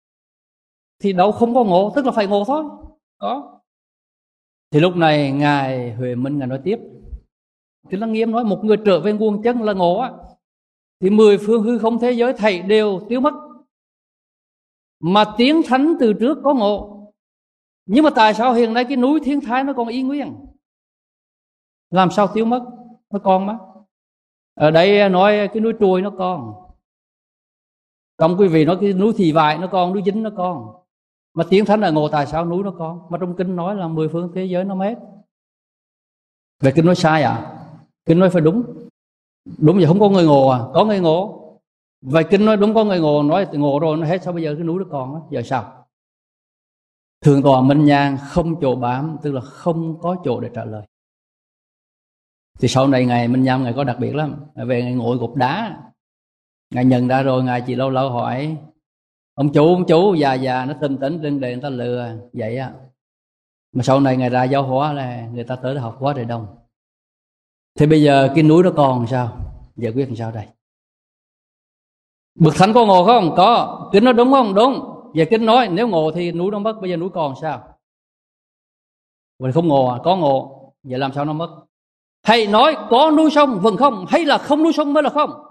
thì đâu không có ngộ, tức là phải ngộ thôi. Có. Thì lúc này ngài Huệ Minh ngài nói tiếp, thì Lăng Nghiêm nói một người trở về nguồn chân là ngộ á, thì 10 phương hư không thế giới thảy đều tiêu mất. Mà tiến thánh từ trước có ngộ, nhưng mà tại sao hiện nay cái núi Thiên Thai nó còn y nguyên? Làm sao tiêu mất? Nó còn mà. Ở đây nói cái núi Trùi nó còn, trong quý vị nói cái núi Thì Vại nó còn, núi Dính nó còn. Mà tiến thánh là ngộ, tại sao núi nó còn? Mà trong kinh nói là 10 phương thế giới nó hết. Về kinh nói sai à? Kinh nói phải đúng. Đúng vậy, không có người ngộ à? Có người ngộ. Vậy kinh nói đúng có người ngộ, nói ngộ rồi nó hết, sao bây giờ cái núi nó còn á? Giờ sao? Thượng tọa Minh Nhàn không chỗ bám, tức là không có chỗ để trả lời. Thì sau này ngài Minh Nhàn ngài có đặc biệt lắm, về ngài ngồi gục đá, ngài nhận ra rồi ngài chỉ lâu lâu hỏi ông chủ già nó tinh tĩnh lên đề người ta lừa vậy á. Mà sau này ngài ra giáo hóa là người ta tới học quá trời đông. Thì bây giờ cái núi nó còn sao? Giải quyết làm sao đây? Bậc thánh có ngộ không? Có. Kinh nói đúng không? Đúng. Về kinh nói nếu ngộ thì núi nó mất, bây giờ núi còn sao? Vậy không ngộ à? Có ngộ, vậy làm sao nó mất? Hay nói có núi sông vẫn không, hay là không núi sông mới là không?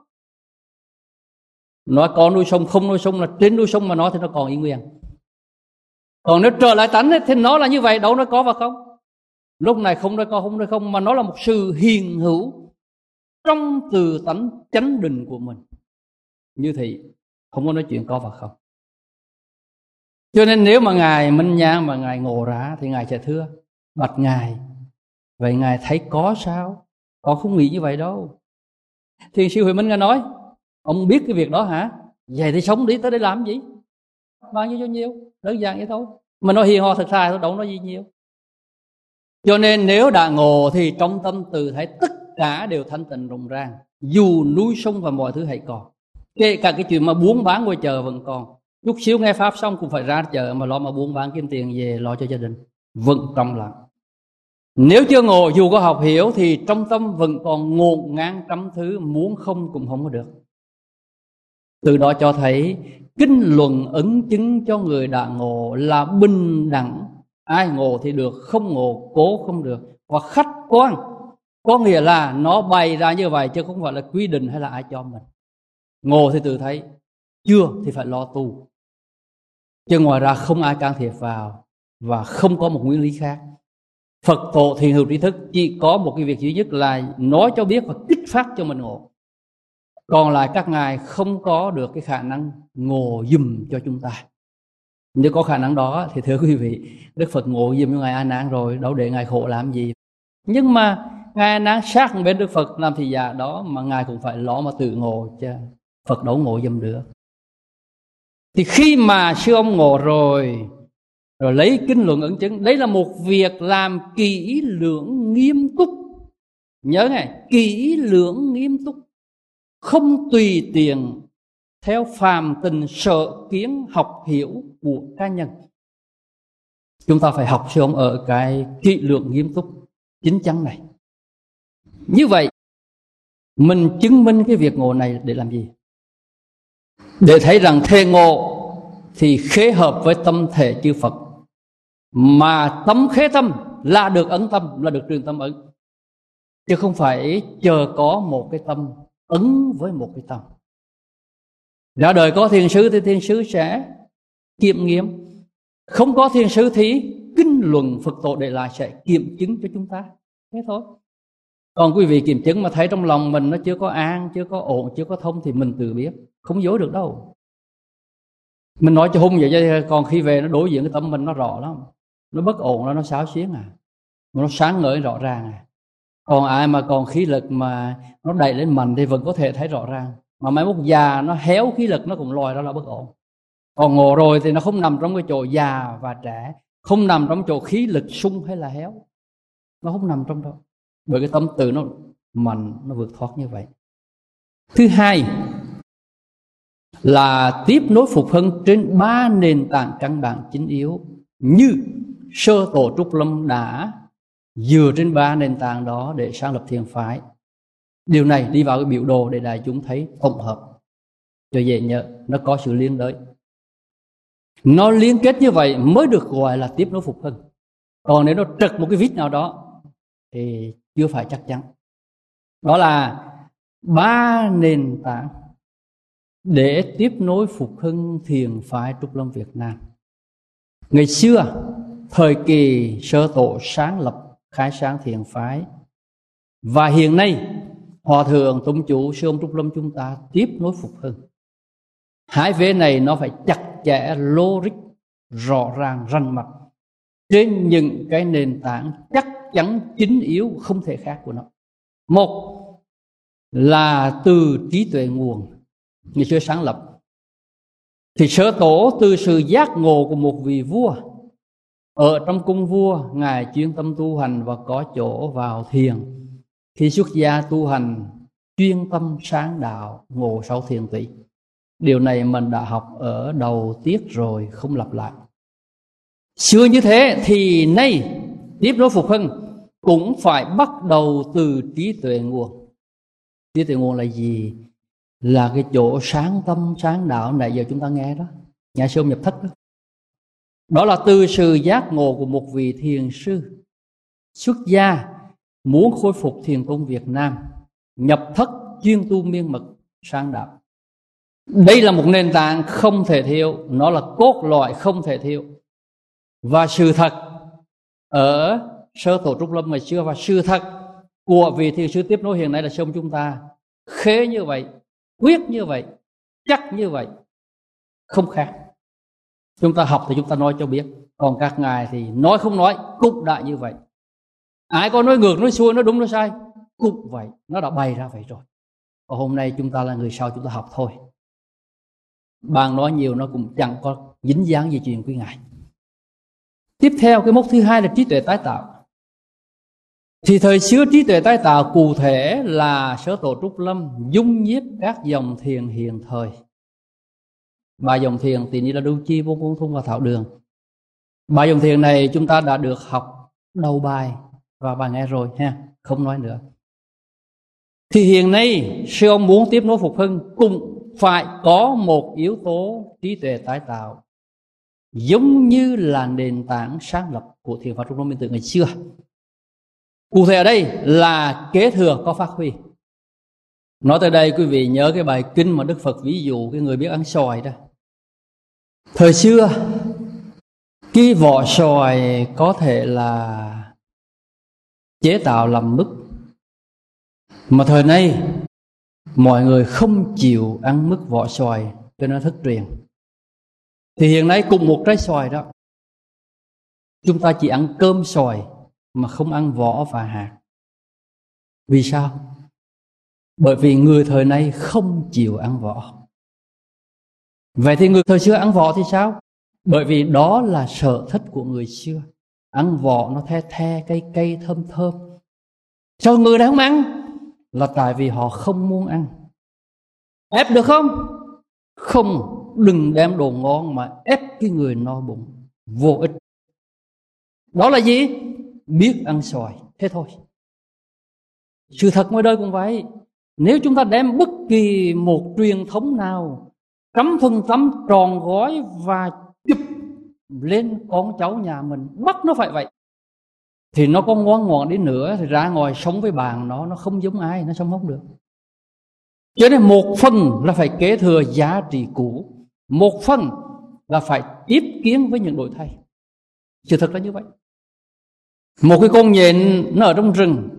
Nói có núi sông, không núi sông là trên núi sông mà nói thì nó còn y nguyên. Còn nếu trở lại tánh thì nó là như vậy, đâu nói có và không. Lúc này không nói có, không nói không, mà nó là một sự hiện hữu trong từ tánh chánh định của mình. Như thì không có nói chuyện có và không. Cho nên nếu mà ngài Minh Nhàn mà ngài ngộ ra thì ngài sẽ thưa bạch ngài, vậy ngài thấy có sao? Con không nghĩ như vậy đâu. Thiền sư Huệ Minh ngài nói, ông biết cái việc đó hả? Vậy thì sống đi, tới đây làm gì? Bao nhiêu cho nhiều, đơn giản vậy thôi. Mà nó hiền hòa thật thà thôi, đâu nói gì nhiều. Cho nên nếu đã ngộ thì trong tâm từ thấy tất cả đều thanh tịnh rộng ràng, dù núi sông và mọi thứ hãy còn. Kể cả cái chuyện mà buôn bán ngoài chợ vẫn còn. Chút xíu nghe pháp xong cũng phải ra chợ mà lo mà buôn bán kiếm tiền về lo cho gia đình, vẫn trong lặng. Nếu chưa ngộ, dù có học hiểu thì trong tâm vẫn còn ngổn ngang trăm thứ, muốn không cũng không có được. Từ đó cho thấy kinh luận ấn chứng cho người đã ngộ là bình đẳng. Ai ngộ thì được, không ngộ cố không được. Và khách quan, có nghĩa là nó bày ra như vậy chứ không phải là quy định hay là ai cho mình. Ngộ thì tự thấy, chưa thì phải lo tu. Chứ ngoài ra không ai can thiệp vào, và không có một nguyên lý khác. Phật tổ thiền hữu trí thức chỉ có một cái việc duy nhất là nói cho biết và kích phát cho mình ngộ. Còn lại các ngài không có được cái khả năng ngộ dùm cho chúng ta. Nếu có khả năng đó thì thưa quý vị, Đức Phật ngộ giùm cho Ngài A Nan rồi, đâu để Ngài khổ làm gì. Nhưng mà Ngài A Nan sát bên Đức Phật làm thị giả đó mà Ngài cũng phải lo mà tự ngộ chứ Phật đâu ngộ giùm được. Thì khi mà sư ông ngộ rồi lấy kinh luận ấn chứng, đấy là một việc làm kỹ lưỡng nghiêm túc. Nhớ này, kỹ lưỡng nghiêm túc, không tùy tiện theo phàm tình sở kiến học hiểu của cá nhân. Chúng ta phải học sư ông ở cái kỹ lưỡng nghiêm túc chín chắn này. Như vậy mình chứng minh cái việc ngộ này để làm gì? Để thấy rằng thề ngộ thì khế hợp với tâm thể chư Phật, mà tâm khế tâm là được ấn tâm, là được truyền tâm ấn, chứ không phải chờ có một cái tâm ấn với một cái tâm. Ra đời có thiền sư thì thiền sư sẽ kiểm nghiệm, không có thiền sư thì kinh luận Phật tổ để lại sẽ kiểm chứng cho chúng ta, thế thôi. Còn quý vị kiểm chứng mà thấy trong lòng mình nó chưa có an, chưa có ổn, chưa có thông thì mình tự biết, không dối được đâu. Mình nói cho hung vậy chứ còn khi về nó đối diện cái tâm mình nó rõ lắm, nó bất ổn, nó xáo xuyến nó sáng ngời rõ ràng Còn ai mà còn khí lực mà nó đẩy lên mạnh thì vẫn có thể thấy rõ ràng, mà mấy mốt già nó héo khí lực nó cũng lòi đó là bất ổn. Còn ngộ rồi thì nó không nằm trong cái chỗ già và trẻ, không nằm trong chỗ khí lực sung hay là héo, nó không nằm trong đó, bởi cái tâm từ nó mạnh, nó vượt thoát như vậy. Thứ hai là tiếp nối phục hưng trên 3 nền tảng căn bản chính yếu, như sơ tổ Trúc Lâm đã dựa trên 3 nền tảng đó để sáng lập thiền phái. Điều này đi vào cái biểu đồ để đại chúng thấy tổng hợp cho dễ nhớ, nó có sự liên đới, nó liên kết như vậy mới được gọi là tiếp nối phục hưng. Còn nếu nó trật một cái vít nào đó thì chưa phải chắc chắn. Đó là 3 nền tảng để tiếp nối phục hưng thiền phái Trúc Lâm Việt Nam. Ngày xưa, thời kỳ sơ tổ sáng lập khai sáng thiền phái, và hiện nay Hòa Thượng Tông Chủ Sư ông Trúc Lâm chúng ta tiếp nối phục hưng. Hai vế này nó phải chặt chẽ, logic, rõ ràng, rành mạch trên những cái nền tảng chắc chắn chính yếu không thể khác của nó. Một là từ trí tuệ nguồn. Ngày xưa sáng lập thì sơ tổ từ sự giác ngộ của một vị vua. Ở trong cung vua, Ngài chuyên tâm tu hành và có chỗ vào thiền. Khi xuất gia tu hành, chuyên tâm sáng đạo, ngộ sáu thiền tụy. Điều này mình đã học ở đầu tiết rồi, không lặp lại. Xưa như thế thì nay tiếp nối phục hưng cũng phải bắt đầu từ trí tuệ nguồn. Trí tuệ nguồn là gì? Là cái chỗ sáng tâm, sáng đạo nãy giờ chúng ta nghe đó, nghe sư nhập thất đó. Đó là từ sự giác ngộ của một vị thiền sư xuất gia muốn khôi phục thiền tông Việt Nam, nhập thất chuyên tu miên mật sáng đạo. Đây là một nền tảng không thể thiếu, nó là cốt lõi không thể thiếu. Và sự thật ở sơ tổ Trúc Lâm ngày xưa và sự thật của vị thiền sư tiếp nối hiện nay là sông chúng ta khế như vậy, quyết như vậy, chắc như vậy, không khác. Chúng ta học thì chúng ta nói cho biết, còn các ngài thì nói không nói cũng đã như vậy. Ai có nói ngược, nói xuôi, nói đúng, nói sai cũng vậy, nó đã bày ra vậy rồi. Và hôm nay chúng ta là người sau, chúng ta học thôi. Bạn nói nhiều nó cũng chẳng có dính dáng gì chuyện quý ngài. Tiếp theo cái mốc thứ hai là trí tuệ tái tạo. Thì thời xưa trí tuệ tái tạo cụ thể là sơ tổ Trúc Lâm dung nhiếp các dòng thiền hiện thời. 3 dòng thiền thì như là Du Chi, Vô Ngôn Thung và Thảo Đường. 3 dòng thiền này chúng ta đã được học đầu bài và bà nghe rồi ha, không nói nữa. Thì hiện nay sư ông muốn tiếp nối phục hưng cũng phải có một yếu tố trí tuệ tái tạo, giống như là nền tảng sáng lập của thiền phái Trúc Lâm từ ngày xưa. Cụ thể ở đây là kế thừa có phát huy. Nói tới đây quý vị nhớ cái bài kinh mà Đức Phật ví dụ cái người biết ăn xoài đó. Thời xưa cái vỏ xoài có thể là chế tạo làm mứt, mà thời nay mọi người không chịu ăn mứt vỏ xoài cho nên thất truyền. Thì hiện nay cùng một trái xoài đó, chúng ta chỉ ăn cơm xoài mà không ăn vỏ và hạt. Vì sao? Bởi vì người thời nay không chịu ăn vỏ. Vậy thì người thời xưa ăn vỏ thì sao? Bởi vì đó là sở thích của người xưa. Ăn vỏ nó the the, cay cay, thơm thơm. Sao người đã không ăn? Là tại vì họ không muốn ăn. Ép được không? Không. Đừng đem đồ ngon mà ép cái người no bụng. Vô ích. Đó là gì? Biết ăn xoài. Thế thôi. Sự thật ngoài đời cũng vậy. Nếu chúng ta đem bất kỳ một truyền thống nào cắm thân tắm tròn gói và chụp lên con cháu nhà mình, bắt nó phải vậy, thì nó có ngoan ngoãn đi nữa thì ra ngoài sống với bạn nó không giống ai, nó sống không được. Cho nên một phần là phải kế thừa giá trị cũ, một phần là phải tiếp kiến với những đổi thay. Sự thật là như vậy. Một cái con nhện nó ở trong rừng,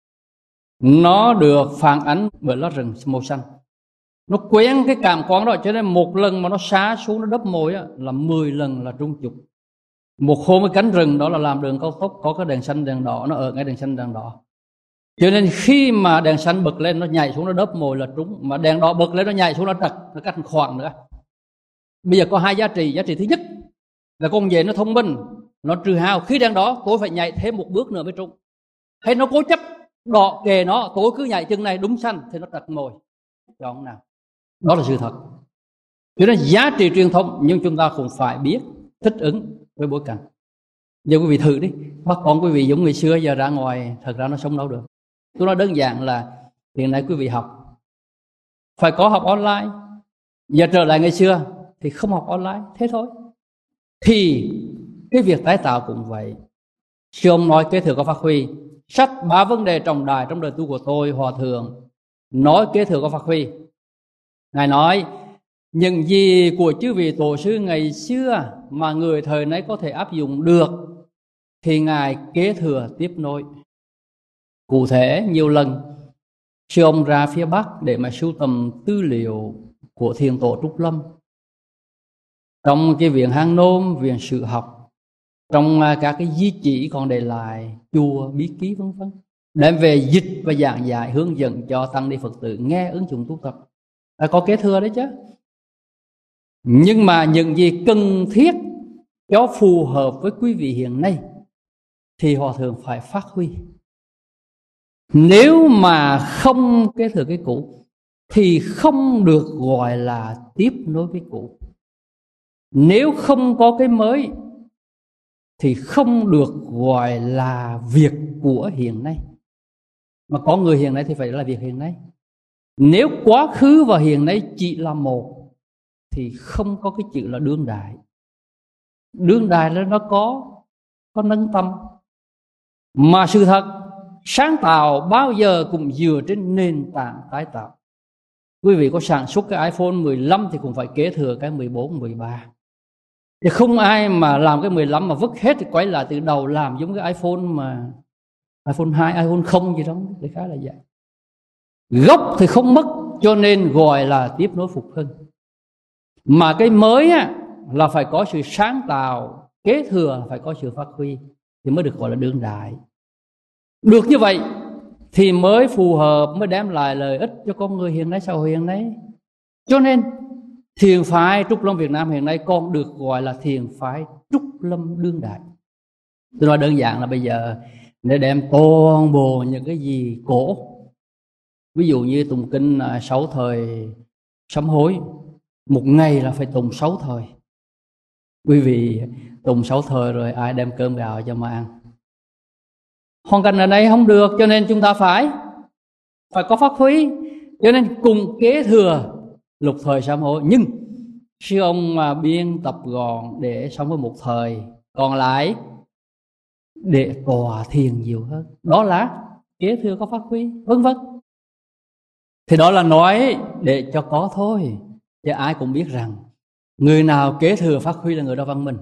nó được phản ánh bởi lá rừng màu xanh. Nó quen cái cảm quan đó, cho nên một lần mà nó xá xuống nó đắp mồi á, là 10 lần là trung chục. Một hôm cái cánh rừng đó là làm đường cao tốc, có cái đèn xanh đèn đỏ, nó ở ngay đèn xanh đèn đỏ. Cho nên khi mà đèn xanh bật lên nó nhảy xuống nó đắp mồi là trúng, mà đèn đỏ bật lên nó nhảy xuống nó trật, nó cắt khoảng nữa. Bây giờ có hai giá trị. Giá trị thứ nhất là con nhện nó thông minh, nó trừ hao. Khi đèn đỏ tôi phải nhảy thêm một bước nữa mới trúng. Hay nó cố chấp đọ kề nó, tôi cứ nhảy chân này đúng xanh thì nó trật mồi. Chọn nào? Đó là sự thật. Cho nên giá trị truyền thống, nhưng chúng ta cũng phải biết thích ứng với bối cảnh. Giờ quý vị thử đi, bắt con quý vị giống người xưa giờ ra ngoài, thật ra nó sống đâu được. Tôi nói đơn giản là hiện nay quý vị học phải có học online. Giờ trở lại ngày xưa thì không học online, thế thôi. Thì cái việc tái tạo cũng vậy. Sư ông nói kế thừa có phát huy. Sách 3 vấn đề trọng đại trong đời tu của tôi, Hòa Thượng nói kế thừa có phát huy. Ngài nói những gì của chư vị tổ sư ngày xưa mà người thời nay có thể áp dụng được thì Ngài kế thừa tiếp nối. Cụ thể nhiều lần sư ông ra phía Bắc để mà sưu tầm tư liệu của thiền tổ Trúc Lâm, trong cái viện Hang Nôm, viện Sử Học, trong các cái di chỉ còn để lại, chùa, bí ký vân vân, đem về dịch và giảng dạy hướng dẫn cho tăng ni Phật tử nghe ứng dụng tu tập. Có kế thừa đấy chứ. Nhưng mà những gì cần thiết cho phù hợp với quý vị hiện nay thì Hòa Thượng phải phát huy. Nếu mà không kế thừa cái cũ thì không được gọi là tiếp nối với cũ. Nếu không có cái mới thì không được gọi là việc của hiện nay. Mà có người hiện nay thì phải là việc hiện nay. Nếu quá khứ và hiện nay chỉ là một thì không có cái chữ là đương đại. Đương đại là nó có nâng tâm. Mà sự thật sáng tạo bao giờ cũng dựa trên nền tảng tái tạo. Quý vị có sản xuất cái iPhone 15 thì cũng phải kế thừa cái 14, 13. Thì không ai mà làm cái 15 mà vứt hết thì quay lại từ đầu làm giống cái iPhone mà iPhone 2, iPhone 0 gì đó. Thì khá là vậy. Gốc thì không mất, cho nên gọi là tiếp nối phục hưng. Mà cái mới á, là phải có sự sáng tạo, kế thừa phải có sự phát huy thì mới được gọi là đương đại. Được như vậy thì mới phù hợp, mới đem lại lợi ích cho con người hiện nay, xã hội hiện nay. Cho nên thiền phái Trúc Lâm Việt Nam hiện nay còn được gọi là thiền phái Trúc Lâm đương đại. Tôi nói đơn giản là bây giờ để đem toàn bộ những cái gì cổ, ví dụ như tụng kinh 6 thời sám hối, một ngày là phải tụng 6 thời. Quý vị tụng 6 thời rồi ai đem cơm gạo cho mà ăn? Hoàn cảnh ở đây không được, cho nên chúng ta phải có phát huy. Cho nên cùng kế thừa lục thời sám hối, nhưng sư ông mà biên tập gọn để sống với một thời, còn lại để tọa thiền nhiều hơn. Đó là kế thừa có phát huy, vân vân. Thì đó là nói để cho có thôi, chứ ai cũng biết rằng người nào kế thừa phát huy là người đó văn minh.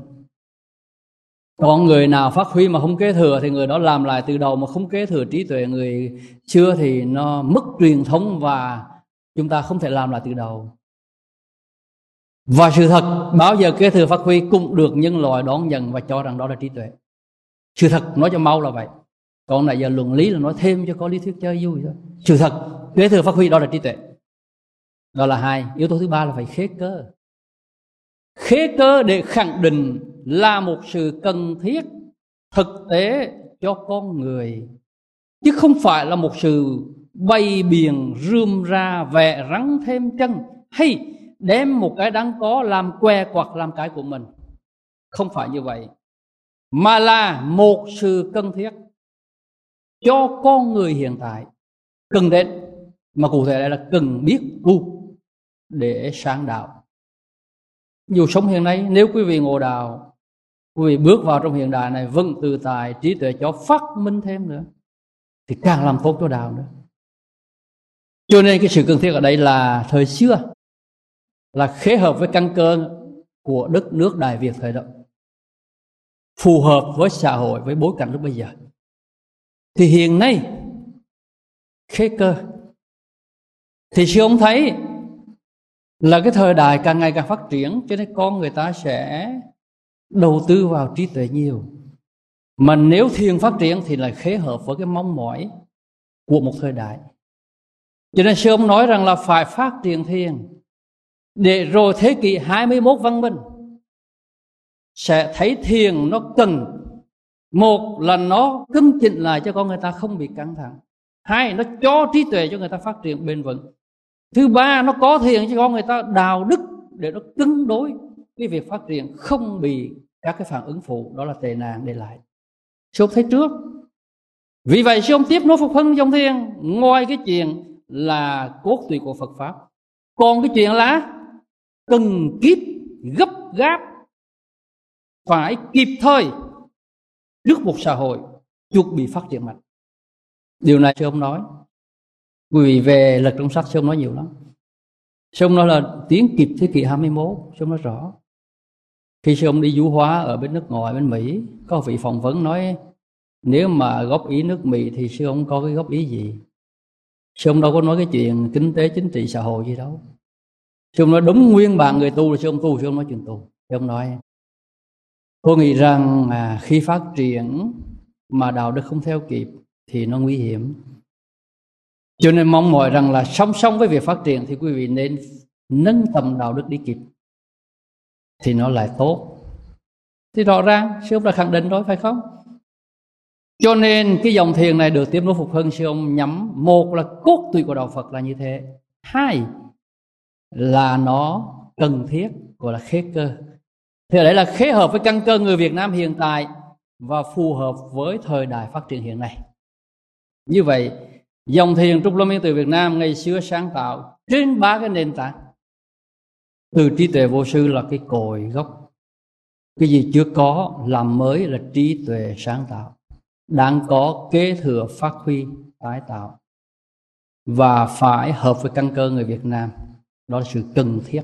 Còn người nào phát huy mà không kế thừa thì người đó làm lại từ đầu, mà không kế thừa trí tuệ người xưa thì nó mất truyền thống và chúng ta không thể làm lại từ đầu. Và sự thật bao giờ kế thừa phát huy cũng được nhân loại đón nhận và cho rằng đó là trí tuệ. Sự thật nói cho mau là vậy. Còn nãy giờ luận lý là nói thêm cho có lý thuyết chơi vui thôi. Sự thật kế thừa phát huy đó là trí tuệ. Đó là hai. Yếu tố thứ ba là phải khế cơ. Khế cơ để khẳng định là một sự cần thiết thực tế cho con người, chứ không phải là một sự bày biện rườm ra vẽ rắn thêm chân, hay đem một cái đáng có làm que quặt làm cái của mình. Không phải như vậy, mà là một sự cần thiết cho con người hiện tại cần đến, mà cụ thể đây là cần biết tu để sáng đạo. Dù sống hiện nay, nếu quý vị ngộ đạo, quý vị bước vào trong hiện đại này vẫn tự tại, trí tuệ cho phát minh thêm nữa, thì càng làm tốt cho đạo nữa. Cho nên cái sự cần thiết ở đây là thời xưa, là khế hợp với căn cơ của đất nước Đại Việt thời đó, phù hợp với xã hội, với bối cảnh lúc bây giờ. Thì hiện nay khế cơ, thì sư ông thấy là cái thời đại càng ngày càng phát triển, cho nên con người ta sẽ đầu tư vào trí tuệ nhiều. Mà nếu thiền phát triển thì lại khế hợp với cái mong mỏi của một thời đại. Cho nên sư ông nói rằng là phải phát triển thiền, để rồi thế kỷ 21 văn minh sẽ thấy thiền nó cần, một là nó cân chỉnh lại cho con người ta không bị căng thẳng, hai nó cho trí tuệ cho người ta phát triển bền vững, thứ ba nó có thiền cho con người ta đạo đức để nó cân đối cái việc phát triển, không bị các cái phản ứng phụ đó là tệ nạn để lại. Sư ông thấy trước. Vì vậy sư ông tiếp nối phục hưng dòng thiền, ngoài cái chuyện là cốt tủy của Phật pháp, còn cái chuyện là cần kiếp gấp gáp phải kịp thời trước một xã hội chuẩn bị phát triển mạnh. Điều này sư ông nói, quý vị về lật trong sách sư ông nói nhiều lắm. Sư ông nói là tiến kịp thế kỷ 21. Sư ông nói rõ. Khi sư ông đi du hóa ở bên nước ngoài, bên Mỹ, có vị phỏng vấn nói nếu mà góp ý nước Mỹ thì sư ông có cái góp ý gì? Sư ông đâu có nói cái chuyện kinh tế chính trị xã hội gì đâu. Sư ông nói đúng nguyên bản người tu là sư ông tu, sư ông nói chuyện tu. Sư ông nói tôi nghĩ rằng khi phát triển mà đạo đức không theo kịp thì nó nguy hiểm. Cho nên mong mỏi rằng là song song với việc phát triển thì quý vị nên nâng tầm đạo đức đi kịp thì nó lại tốt. Thì rõ ràng sư ông đã khẳng định rồi, phải không? Cho nên cái dòng thiền này được tiếp nối phục hưng, sư ông nhắm một là cốt tủy của đạo Phật là như thế, hai là nó cần thiết, gọi là khế cơ. Thì ở đây là khế hợp với căn cơ người Việt Nam hiện tại và phù hợp với thời đại phát triển hiện nay. Như vậy dòng thiền Trúc Lâm Yên Từ Việt Nam ngày xưa sáng tạo trên ba cái nền tảng. Từ trí tuệ vô sư là cái cội gốc, cái gì chưa có làm mới là trí tuệ sáng tạo, đang có kế thừa phát huy tái tạo, và phải hợp với căn cơ người Việt Nam, đó là sự cần thiết.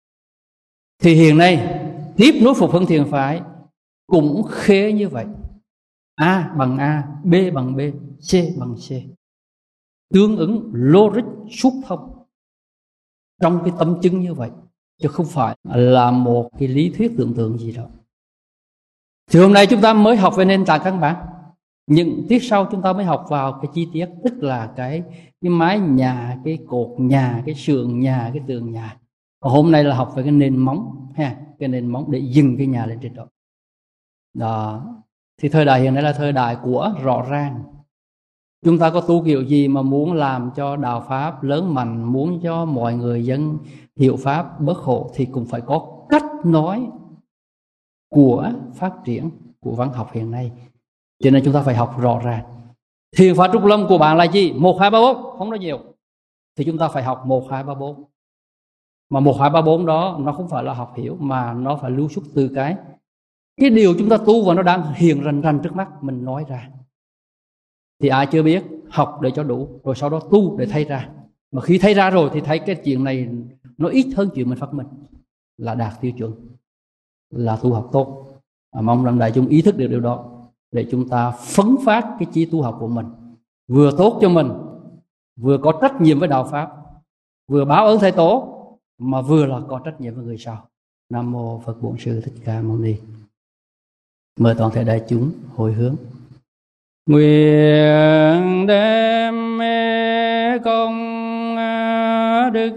Thì hiện nay tiếp nối phục hưng thiền phái cũng khế như vậy, A bằng A, B bằng B, C bằng C, tương ứng logic xúc thông trong cái tâm chứng như vậy, chứ không phải là một cái lý thuyết tưởng tượng gì đó. Thì hôm nay chúng ta mới học về nền tảng căn bản, những tiết sau chúng ta mới học vào cái chi tiết, tức là cái mái nhà, cái cột nhà, cái sườn nhà, cái tường nhà. Còn hôm nay là học về cái nền móng ha, cái nền móng để dừng cái nhà lên trên đó. Đó. Thì thời đại hiện nay là thời đại của rõ ràng. Chúng ta có tu kiểu gì mà muốn làm cho đạo pháp lớn mạnh, muốn cho mọi người dân hiểu pháp bớt khổ thì cũng phải có cách nói của phát triển của văn học hiện nay. Cho nên chúng ta phải học rõ ràng. Thiền pháp Trúc Lâm của bạn là gì? 1, 2, 3, 4, không nói nhiều. Thì chúng ta phải học 1, 2, 3, 4. Mà 1, 2, 3, 4 đó nó không phải là học hiểu, mà nó phải lưu xuất từ cái điều chúng ta tu và nó đang hiện rành rành trước mắt mình nói ra. Thì ai chưa biết, học để cho đủ, rồi sau đó tu để thay ra. Mà khi thay ra rồi thì thấy cái chuyện này nó ít hơn chuyện mình phát minh, là đạt tiêu chuẩn, là tu học tốt. Mong rằng đại chúng ý thức được điều đó để chúng ta phấn phát cái chí tu học của mình, vừa tốt cho mình, vừa có trách nhiệm với đạo pháp, vừa báo ơn thầy tổ, mà vừa là có trách nhiệm với người sau. Nam mô Phật Bổn Sư Thích Ca Mâu Ni. Mời toàn thể đại chúng hồi hướng. Nguyện đem công đức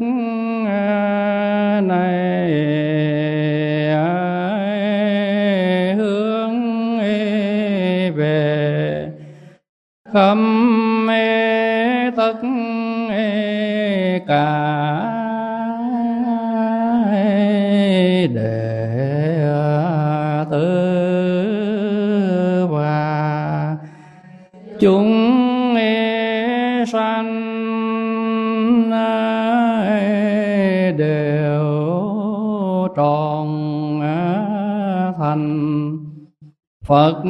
này hướng về khắp tất cả đệ tử và chúng sanh đều trọn thành Phật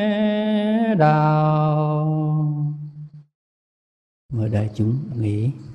đạo. Mời đại chúng nghỉ.